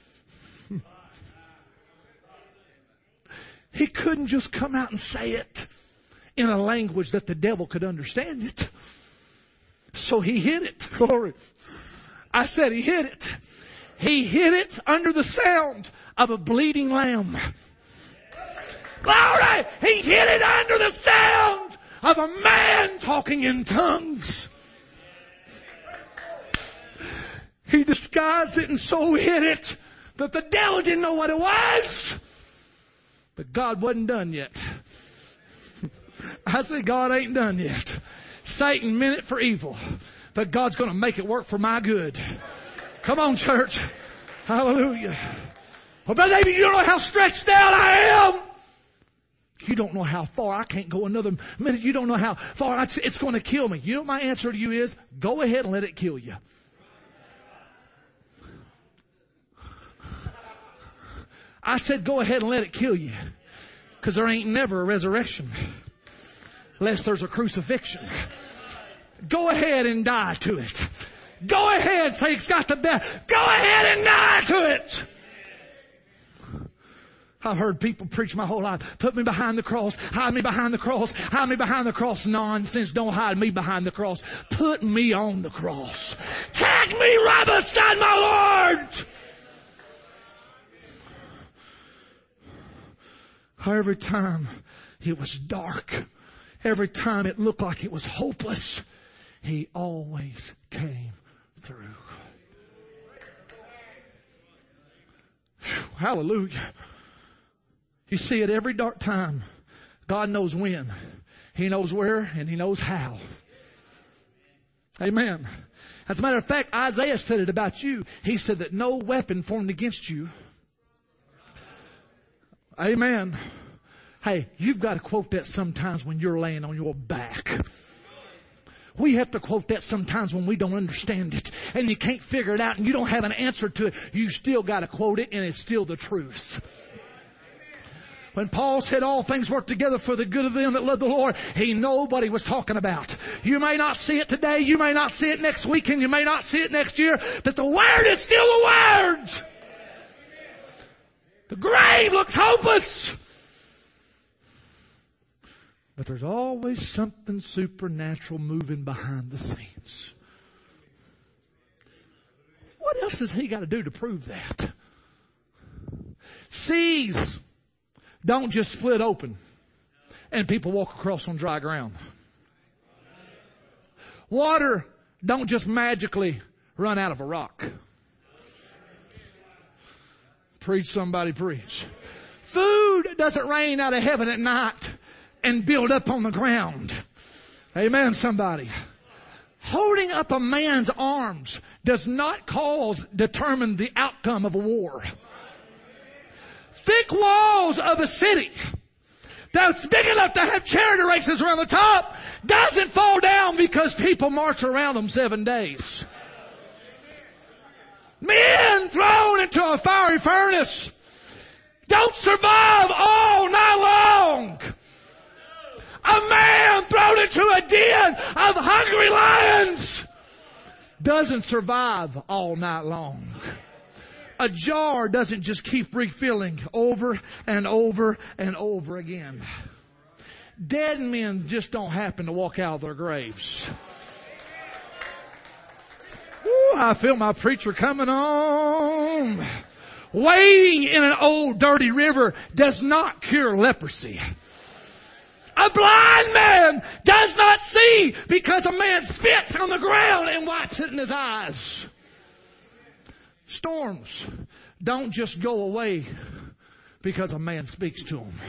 E: He couldn't just come out and say it in a language that the devil could understand it. So he hid it. Glory. I said he hid it. He hid it under the sound of a bleeding lamb. Glory! He hid it under the sound of a man talking in tongues. He disguised it and so hid it that the devil didn't know what it was. But God wasn't done yet. I say God ain't done yet. Satan meant it for evil, but God's going to make it work for my good. Come on, church. Hallelujah. Well, but maybe you don't know how stretched out I am. You don't know how far. I can't go another minute. You don't know how far it's going to kill me. You know what my answer to you is? Go ahead and let it kill you. I said go ahead and let it kill you. Because there ain't never a resurrection. Unless there's a crucifixion. Go ahead and die to it. Go ahead. Say it's got to die. Go ahead and die to it. I've heard people preach my whole life. Put me behind the cross. Hide me behind the cross. Hide me behind the cross. Nonsense. Don't hide me behind the cross. Put me on the cross. Tag me right beside my Lord. Every time it was dark, every time it looked like it was hopeless, He always came through. Whew, hallelujah. You see, at every dark time, God knows when, He knows where, and He knows how. Amen. As a matter of fact, Isaiah said it about you. He said that no weapon formed against you. Amen. Hey, you've got to quote that sometimes when you're laying on your back. We have to quote that sometimes when we don't understand it and you can't figure it out and you don't have an answer to it. You still got to quote it, and it's still the truth. When Paul said all things work together for the good of them that love the Lord, he knew what he was talking about. You may not see it today, you may not see it next weekend, you may not see it next year, but the Word is still the Word. The grave looks hopeless. But there's always something supernatural moving behind the scenes. What else has He got to do to prove that? Seas don't just split open and people walk across on dry ground. Water don't just magically run out of a rock. Preach, somebody preach. Food doesn't rain out of heaven at night and build up on the ground. Amen, somebody. Holding up a man's arms does not cause, determine the outcome of a war. Thick walls of a city that's big enough to have chariot races around the top doesn't fall down because people march around them seven days. Men thrown into a fiery furnace don't survive all night long. A man thrown into a den of hungry lions doesn't survive all night long. A jar doesn't just keep refilling over and over and over again. Dead men just don't happen to walk out of their graves. Ooh, I feel my preacher coming on. Wading in an old dirty river does not cure leprosy. A blind man does not see because a man spits on the ground and wipes it in his eyes. Storms don't just go away because a man speaks to them.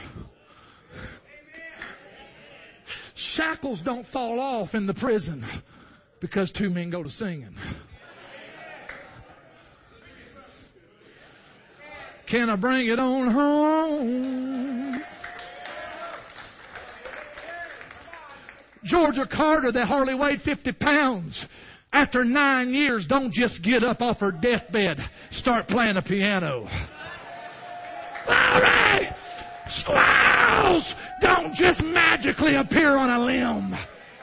E: Shackles don't fall off in the prison because two men go to singing. Can I bring it on home? Georgia Carter, that hardly weighed fifty pounds, after nine years, don't just get up off her deathbed, start playing a piano. All right. Squirrels don't just magically appear on a limb.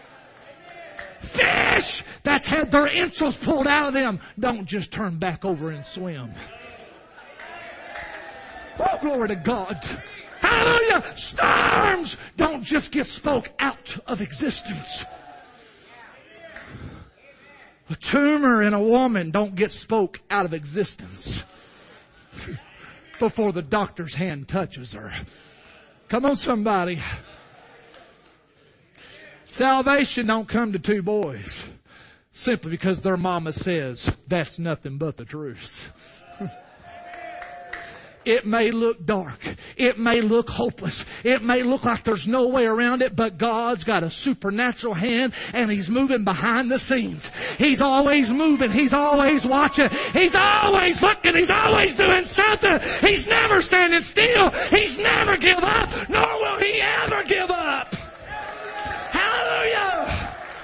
E: Fish that's had their entrails pulled out of them don't just turn back over and swim. Oh, glory to God. Hallelujah. Storms don't just get spoke out of existence. A tumor in a woman don't get spoke out of existence before the doctor's hand touches her. Come on, somebody. Salvation don't come to two boys simply because their mama says that's nothing but the truth. It may look dark. It may look hopeless. It may look like there's no way around it, but God's got a supernatural hand and He's moving behind the scenes. He's always moving. He's always watching. He's always looking. He's always doing something. He's never standing still. He's never give up, nor will He ever give up. Hallelujah.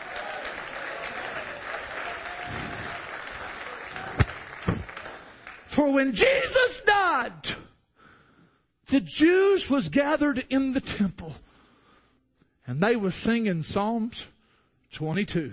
E: For when Jesus died, the Jews was gathered in the temple and they were singing Psalms twenty-two.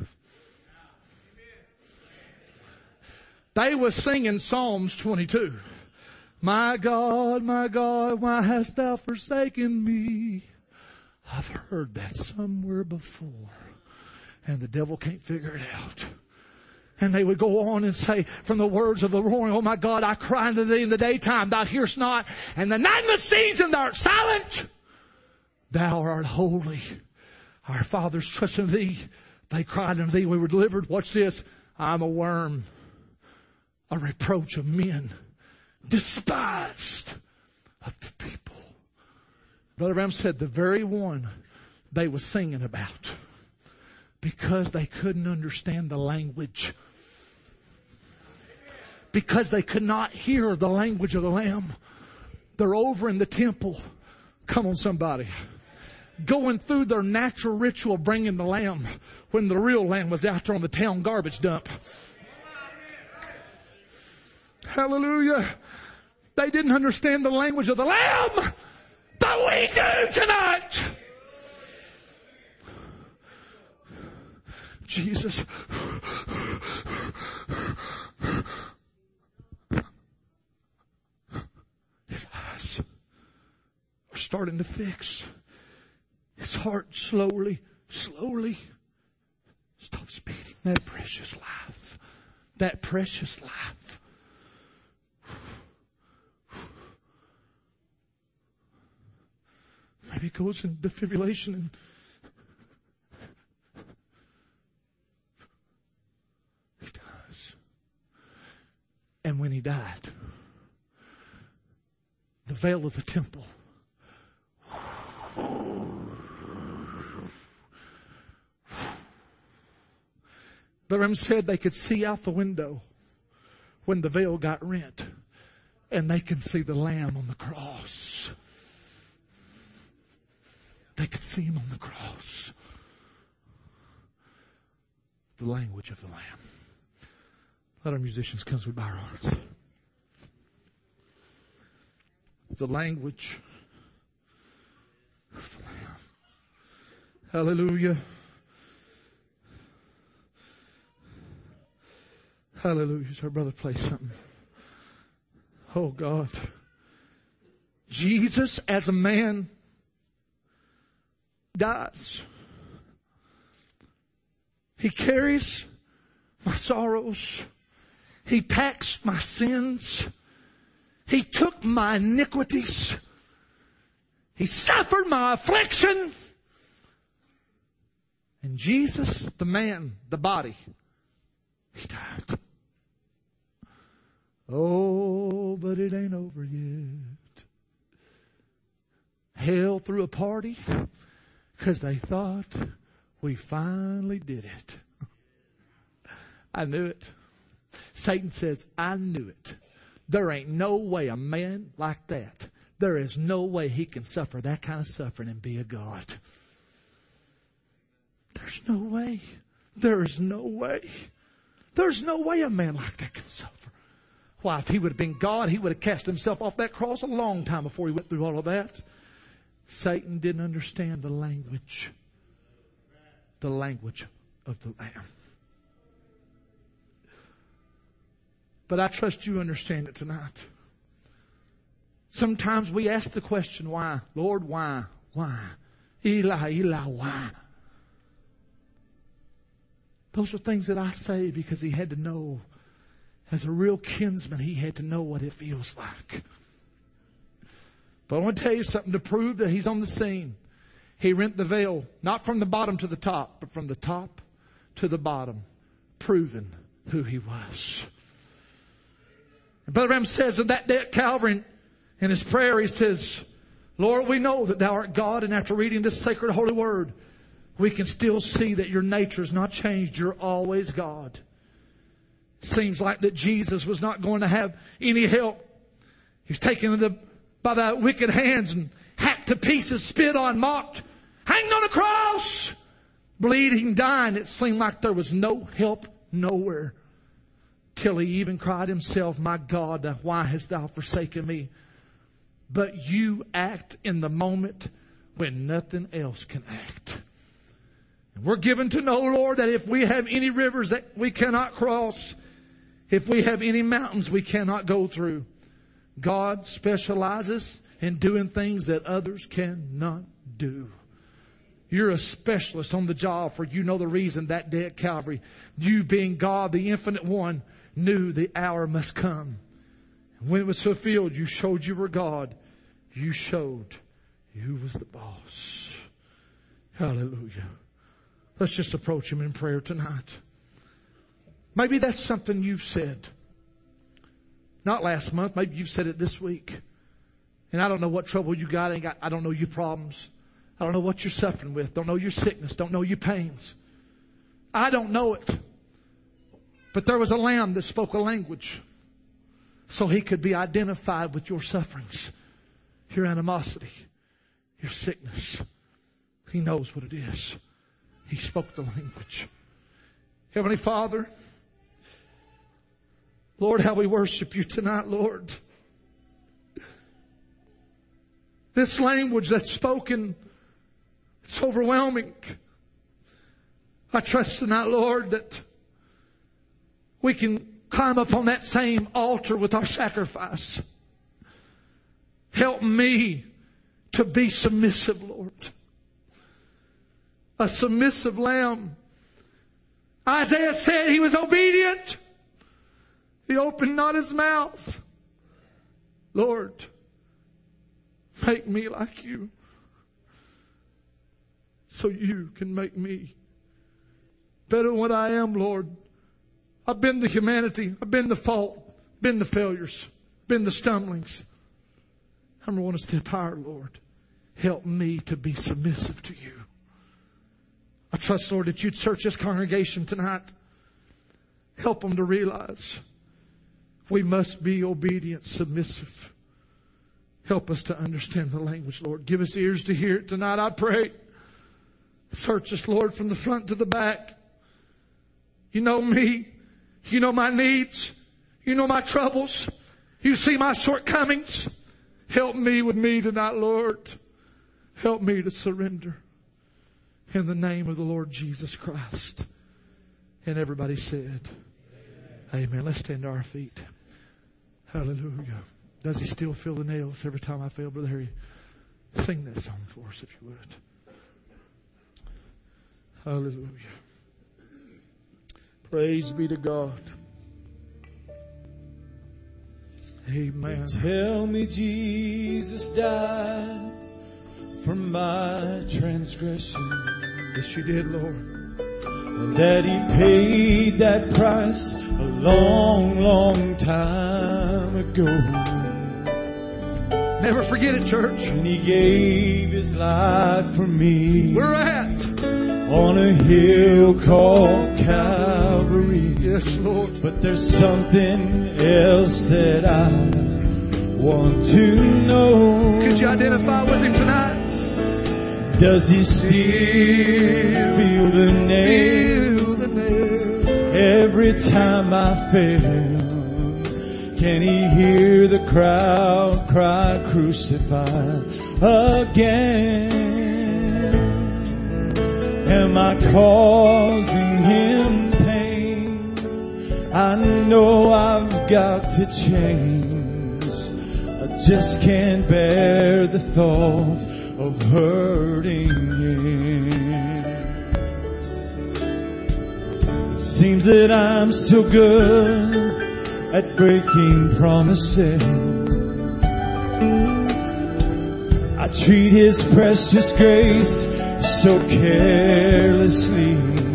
E: They were singing Psalms twenty-two. My God, my God, why hast thou forsaken me? I've heard that somewhere before and the devil can't figure it out. And they would go on and say, from the words of the roaring, oh my God, I cry unto thee in the daytime, thou hearest not. And the night and the season, thou art silent. Thou art holy. Our fathers trust in thee. They cried unto thee, we were delivered. Watch this. I'm a worm, a reproach of men, despised of the people. Brother Branham said the very one they were singing about, because they couldn't understand the language. Because they could not hear the language of the Lamb. They're over in the temple. Come on, somebody. Going through their natural ritual, bringing the lamb, when the real lamb was out there on the town garbage dump. Hallelujah. They didn't understand the language of the Lamb, but we do tonight. Jesus. His eyes are starting to fix. His heart slowly, slowly stops beating. That precious life. That precious life. Maybe he goes in defibrillation and he dies. And when he died, the veil of the temple Branham said they could see out the window when the veil got rent, and they can see the Lamb on the cross. They could see him on the cross. The language of the Lamb. Let our musicians come as we bow our hearts. The language of the Lamb. Hallelujah. Hallelujah. So our brother play something. Oh God. Jesus as a man dies. He carries my sorrows. He packs my sins. He took my iniquities. He suffered my affliction. And Jesus, the man, the body, he died. Oh, but it ain't over yet. Hell threw a party because they thought we finally did it. I knew it. Satan says, I knew it. There ain't no way a man like that, there is no way he can suffer that kind of suffering and be a God. There's no way. There is no way. There's no way a man like that can suffer. Why, if he would have been God, he would have cast himself off that cross a long time before he went through all of that. Satan didn't understand the language. The language of the Lamb. But I trust you understand it tonight. Sometimes we ask the question, why? Lord, why? Why? Eli, Eli, why? Those are things that I say because he had to know. As a real kinsman, he had to know what it feels like. But I want to tell you something to prove that he's on the scene. He rent the veil, not from the bottom to the top, but from the top to the bottom, proving who he was. And Brother Branham says in that day at Calvary, in his prayer, he says, Lord, we know that thou art God, and after reading this sacred holy word, we can still see that your nature has not changed. You're always God. Seems like that Jesus was not going to have any help. He was taken the, by the wicked hands and hacked to pieces, spit on, mocked, hanged on a cross, bleeding, dying. It seemed like there was no help nowhere. Till he even cried himself, my God, why hast thou forsaken me? But you act in the moment when nothing else can act. And we're given to know, Lord, that if we have any rivers that we cannot cross, if we have any mountains we cannot go through, God specializes in doing things that others cannot do. You're a specialist on the job, for you know the reason that day at Calvary. You, being God, the infinite one, knew the hour must come. When it was fulfilled, you showed you were God. You showed you was the boss. Hallelujah. Let's just approach Him in prayer tonight. Maybe that's something you've said. Not last month. Maybe you've said it this week. And I don't know what trouble you got. I, got, I don't know your problems. I don't know what you're suffering with. Don't know your sickness. Don't know your pains. I don't know it. But there was a lamb that spoke a language so He could be identified with your sufferings, your animosity, your sickness. He knows what it is. He spoke the language. Heavenly Father, Lord, how we worship You tonight, Lord. This language that's spoken, it's overwhelming. I trust tonight, Lord, that we can climb up on that same altar with our sacrifice. Help me to be submissive, Lord. A submissive lamb. Isaiah said he was obedient. He opened not his mouth. Lord, make me like You, so You can make me better than what I am, Lord. I've been the humanity. I've been the fault. Been the failures. Been the stumblings. I want to step higher, Lord. Help me to be submissive to You. I trust, Lord, that You'd search this congregation tonight. Help them to realize we must be obedient, submissive. Help us to understand the language, Lord. Give us ears to hear it tonight, I pray. Search us, Lord, from the front to the back. You know me. You know my needs. You know my troubles. You see my shortcomings. Help me with me tonight, Lord. Help me to surrender. In the name of the Lord Jesus Christ. And everybody said, Amen. Amen. Let's stand to our feet. Hallelujah. Does He still feel the nails every time I fail, Brother Harry? Sing that song for us if you would. Hallelujah. Praise be to God. Amen.
B: Tell me Jesus died for my transgression.
E: Yes, You did, Lord.
B: And that He paid that price a long, long time ago.
E: Never forget it, church.
B: And He gave His life for me.
E: We're at
B: on a hill called Calvary.
E: Yes, Lord.
B: But there's something else that I want to know.
E: Could you identify with Him tonight?
B: Does He still feel the nails?
E: Feel the nails.
B: Every time I fail, can He hear the crowd cry, crucify again? Am I causing Him pain? I know I've got to change. I just can't bear the thought of hurting Him. It seems that I'm so good at breaking promises. I treat His precious grace so carelessly.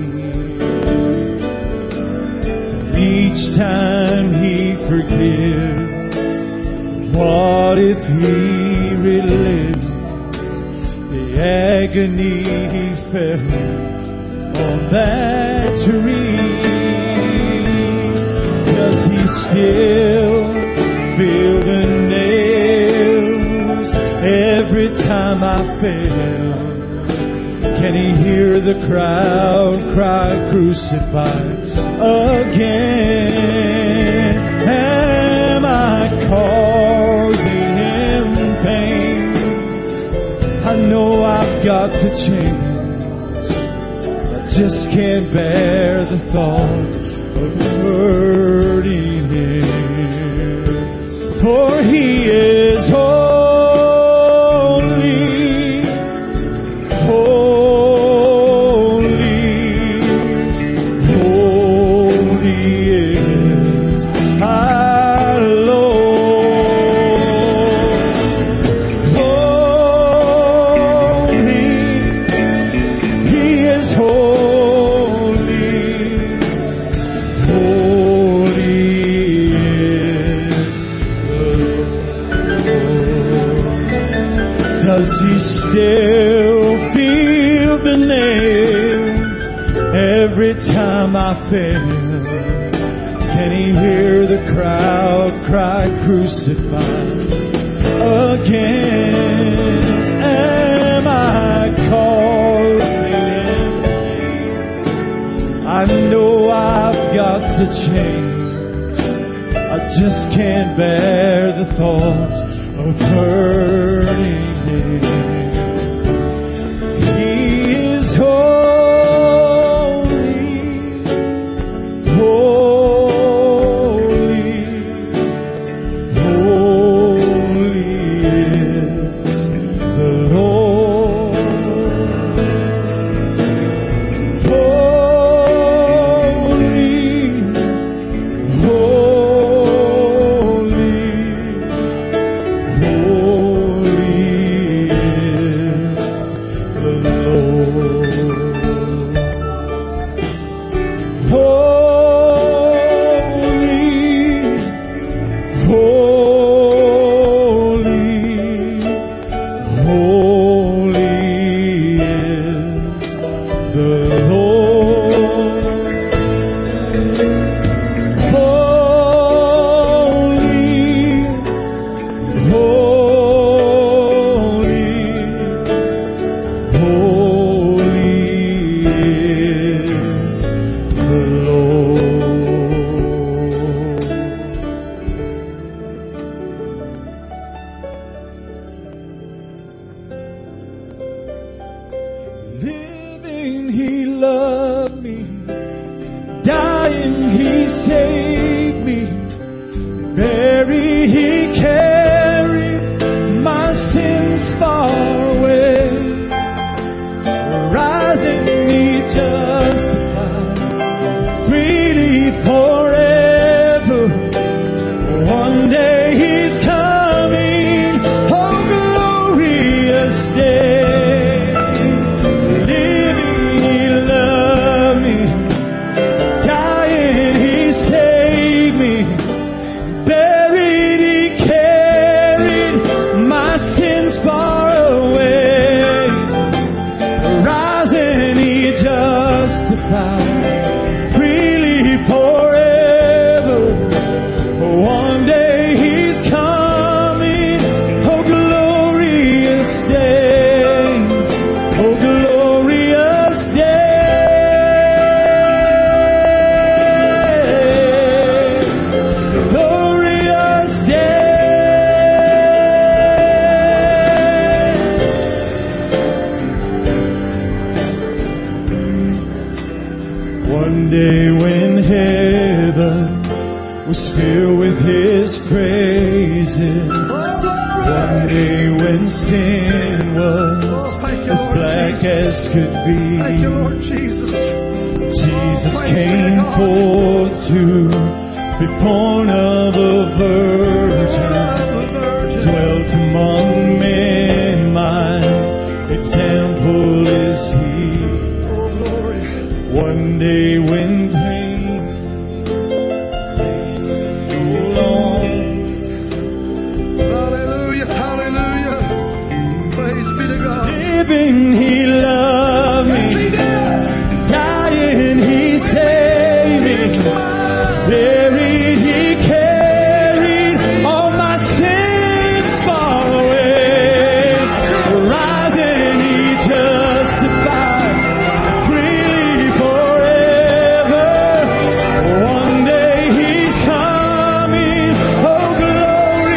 B: Each time He forgives, what if He relives the agony He felt on that tree? Does He still feel the nails every time I fail? Can He hear the crowd cry, crucify again? Am I causing Him pain? I know I've got to change. I just can't bear the thought of hurting Him. For He is holy, holy. Does he still feel the nails every time I fail? Can he hear the crowd cry, crucified again? Am I causing? I know I've got to change. I just can't bear the thought of hurting him. He is holy, holy, holy is the Lord. Holy, holy, holy is the Lord. Holy, holy, holy is the Lord. Holy, holy, holy is the Lord. Living, he loved me. Dying, he saved me. Buried, he carried my sins far away. Rising, he justified freely forever. One day he's coming, oh glorious day. Living, he loved me. Dying, he saved me. Buried, he carried my sins far away. Rising, he justified freely forever. One day he's coming, oh glorious day, oh glorious day, glorious day. One day when heaven was filled with his praises, one day when sin was as black as could be,
E: Thank you, Lord Jesus.
B: Jesus came forth to be born of a virgin, dwelt among men, my example is he. One day when pain no long,
E: Hallelujah, hallelujah. Praise be to God.
B: living he loved me, dying he saved me, buried he carried all my sins far away, rising he justified freely forever. One day he's coming, oh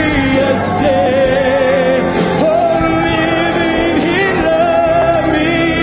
B: glorious day. Oh living he loved me,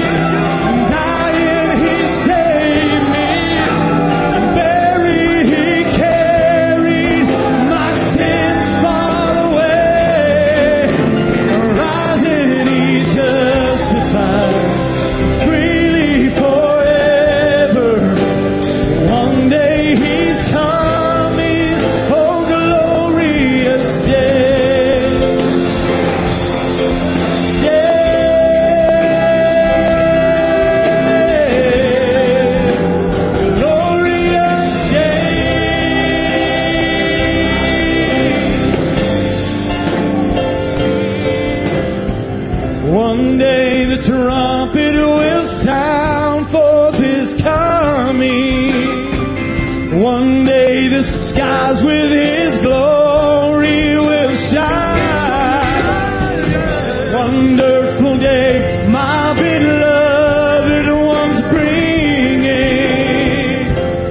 B: One day the trumpet will sound, forth is coming. One day the skies with His glory will shine. Wonderful day, my beloved one's bringing.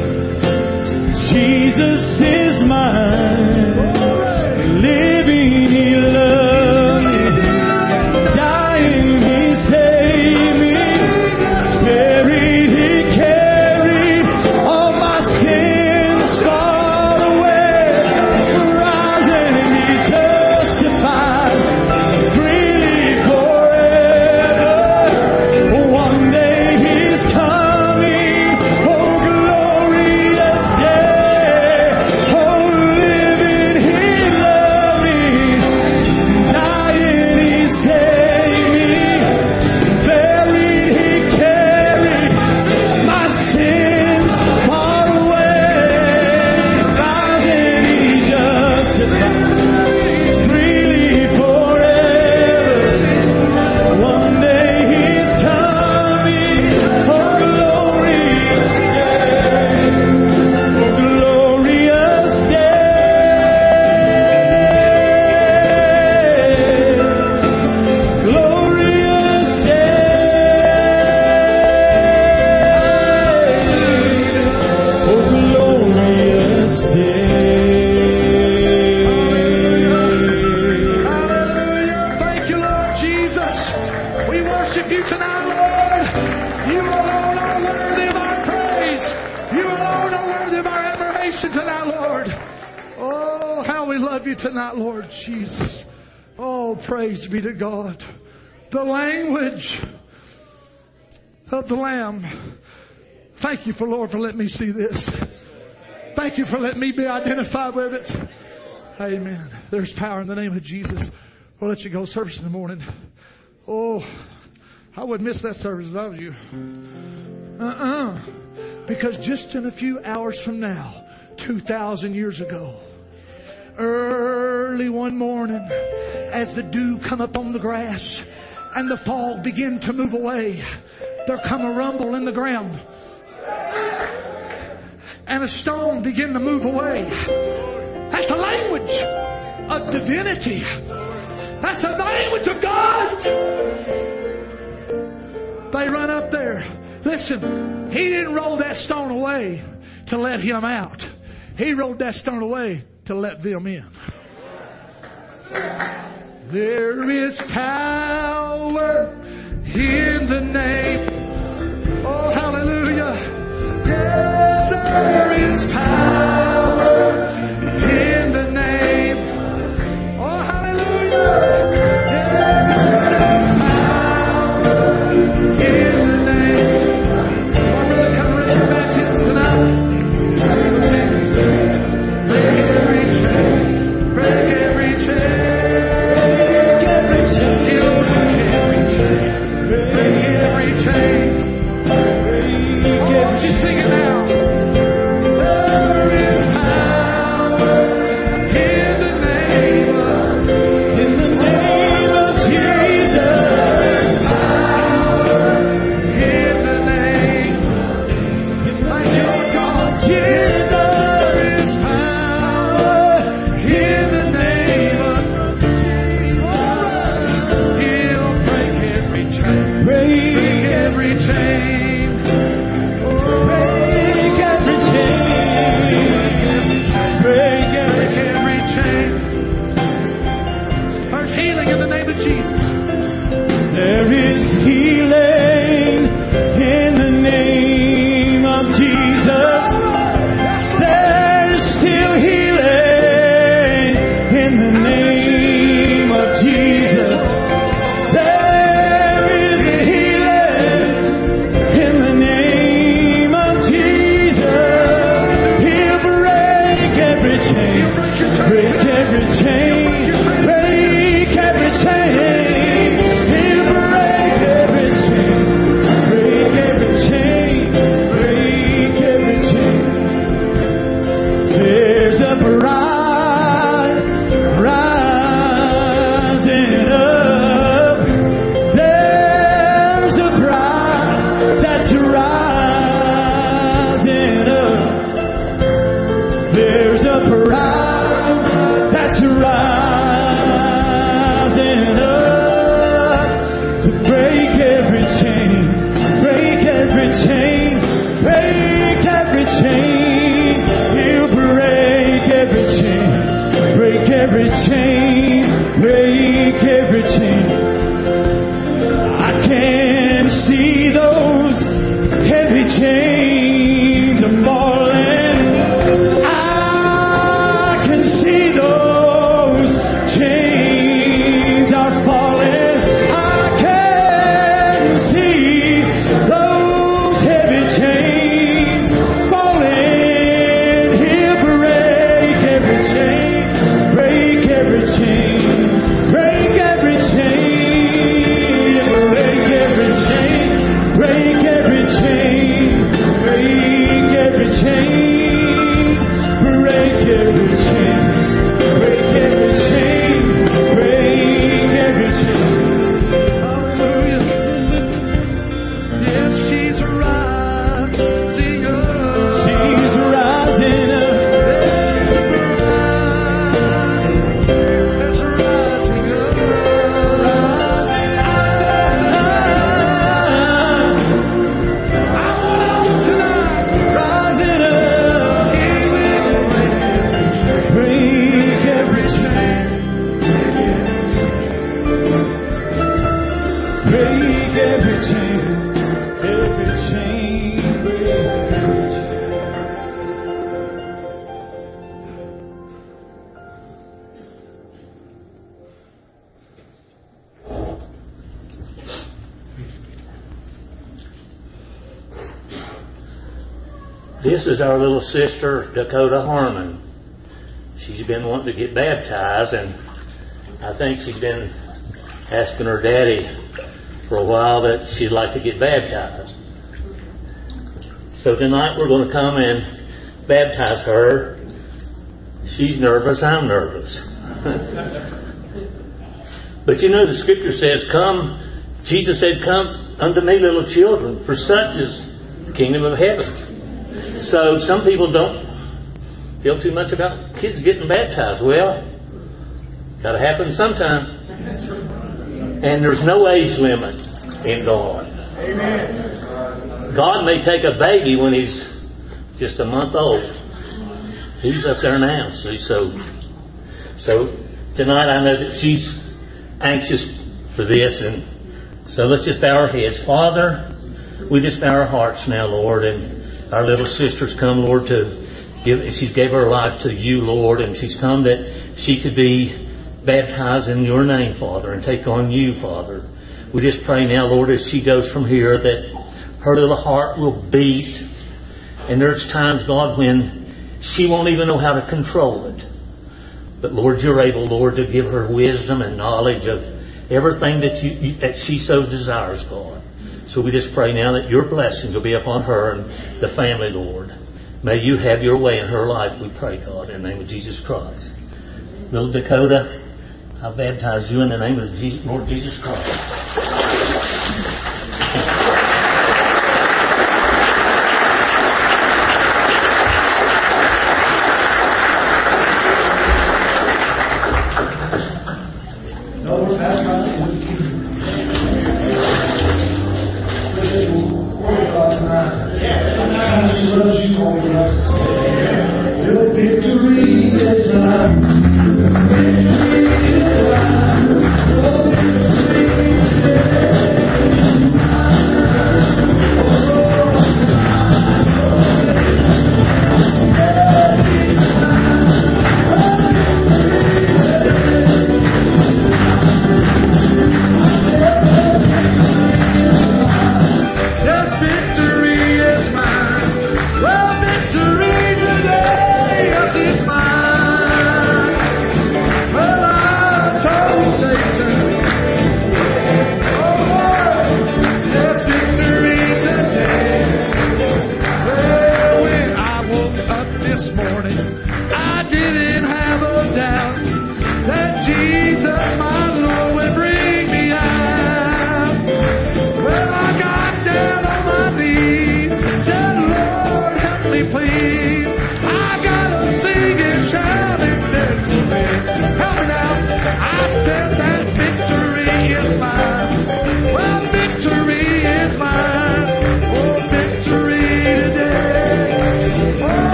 B: Jesus is mine, living He loves me, dying He saved me, buried He carried all my sins far away, rising He justified freely forever. One day He's coming, oh glorious day, oh living He loved me, dying He saved me, buried He carried my sins far away, rising He justified freely forever. One day He's coming, oh glorious day, oh glorious day, glorious day, oh glorious day.
F: Hallelujah. Thank you, Lord Jesus. We worship you tonight, Lord. You alone are worthy of our praise. You alone are worthy of our admiration tonight, Lord. Oh, how we love you tonight, Lord Jesus. Oh, praise be to God. The language of the Lamb. Thank you for, Lord, for letting me see this. Thank you for letting me be identified with it. Amen. There's power in the name of Jesus. We'll let you go. Service in the morning. Oh, I would miss that service if I was you. Uh-uh. Because just in a few hours from now, two thousand years ago, early one morning, as the dew come up on the grass and the fog begin to move away, there come a rumble in the ground. And a stone begin to move away. That's a language of divinity. That's the language of God. They run up there. Listen, He didn't roll that stone away to let him out. He rolled that stone away to let them in. There is power in the name. Oh, hallelujah. Yes, there is power in the name. Oh, hallelujah. Yes, there is power in the name. Oh, brother, come ready for baptism tonight. Break every chain. Break every chain. Break every chain. Break every chain. Oh, won't you sing it now? There is power in the name of, in the name of Jesus. Power in the name, in the name of Jesus. There is power in the name of Jesus. He'll break every chain. Break every chain. Break every chain. Break every chain. There's healing in the name of Jesus. There is healing in the name of Jesus. There's still healing in the name of Jesus. There is healing in the name of Jesus. He'll break every chain. Break every chain. Break every chain. He'll break every
B: break every chain, every chain, break every chain.
G: This is our little sister, Dakota Harmon. She's been wanting to get baptized, and I think she's been asking her daddy for a while that she'd like to get baptized. So tonight we're going to come and baptize her. She's nervous, I'm nervous. But you know, the scripture says, come, Jesus said, come unto me, little children, for such is the kingdom of heaven. So some people don't feel too much about kids getting baptized. Well, got to happen sometime. And there's no age limit in God. Amen. God may take a baby when he's just a month old. He's up there now. See, so so tonight I know that she's anxious for this, and so let's just bow our heads. Father, we just bow our hearts now, Lord, and our little sister's come, Lord, to give, she gave her life to you, Lord, and she's come that she could be baptized in your name, Father, and take on you, Father. We just pray now, Lord, as she goes from here, that her little heart will beat. And there's times, God, when she won't even know how to control it. But Lord, you're able, Lord, to give her wisdom and knowledge of everything that you that she so desires, God. So we just pray now that your blessings will be upon her and the family, Lord. May you have your way in her life, we pray, God, in the name of Jesus Christ. Little Dakota, I baptize you in the name of Jesus, Lord Jesus Christ.
B: Your victory is mine.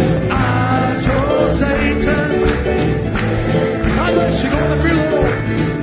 B: Satan. God bless you. Go on the free Lord.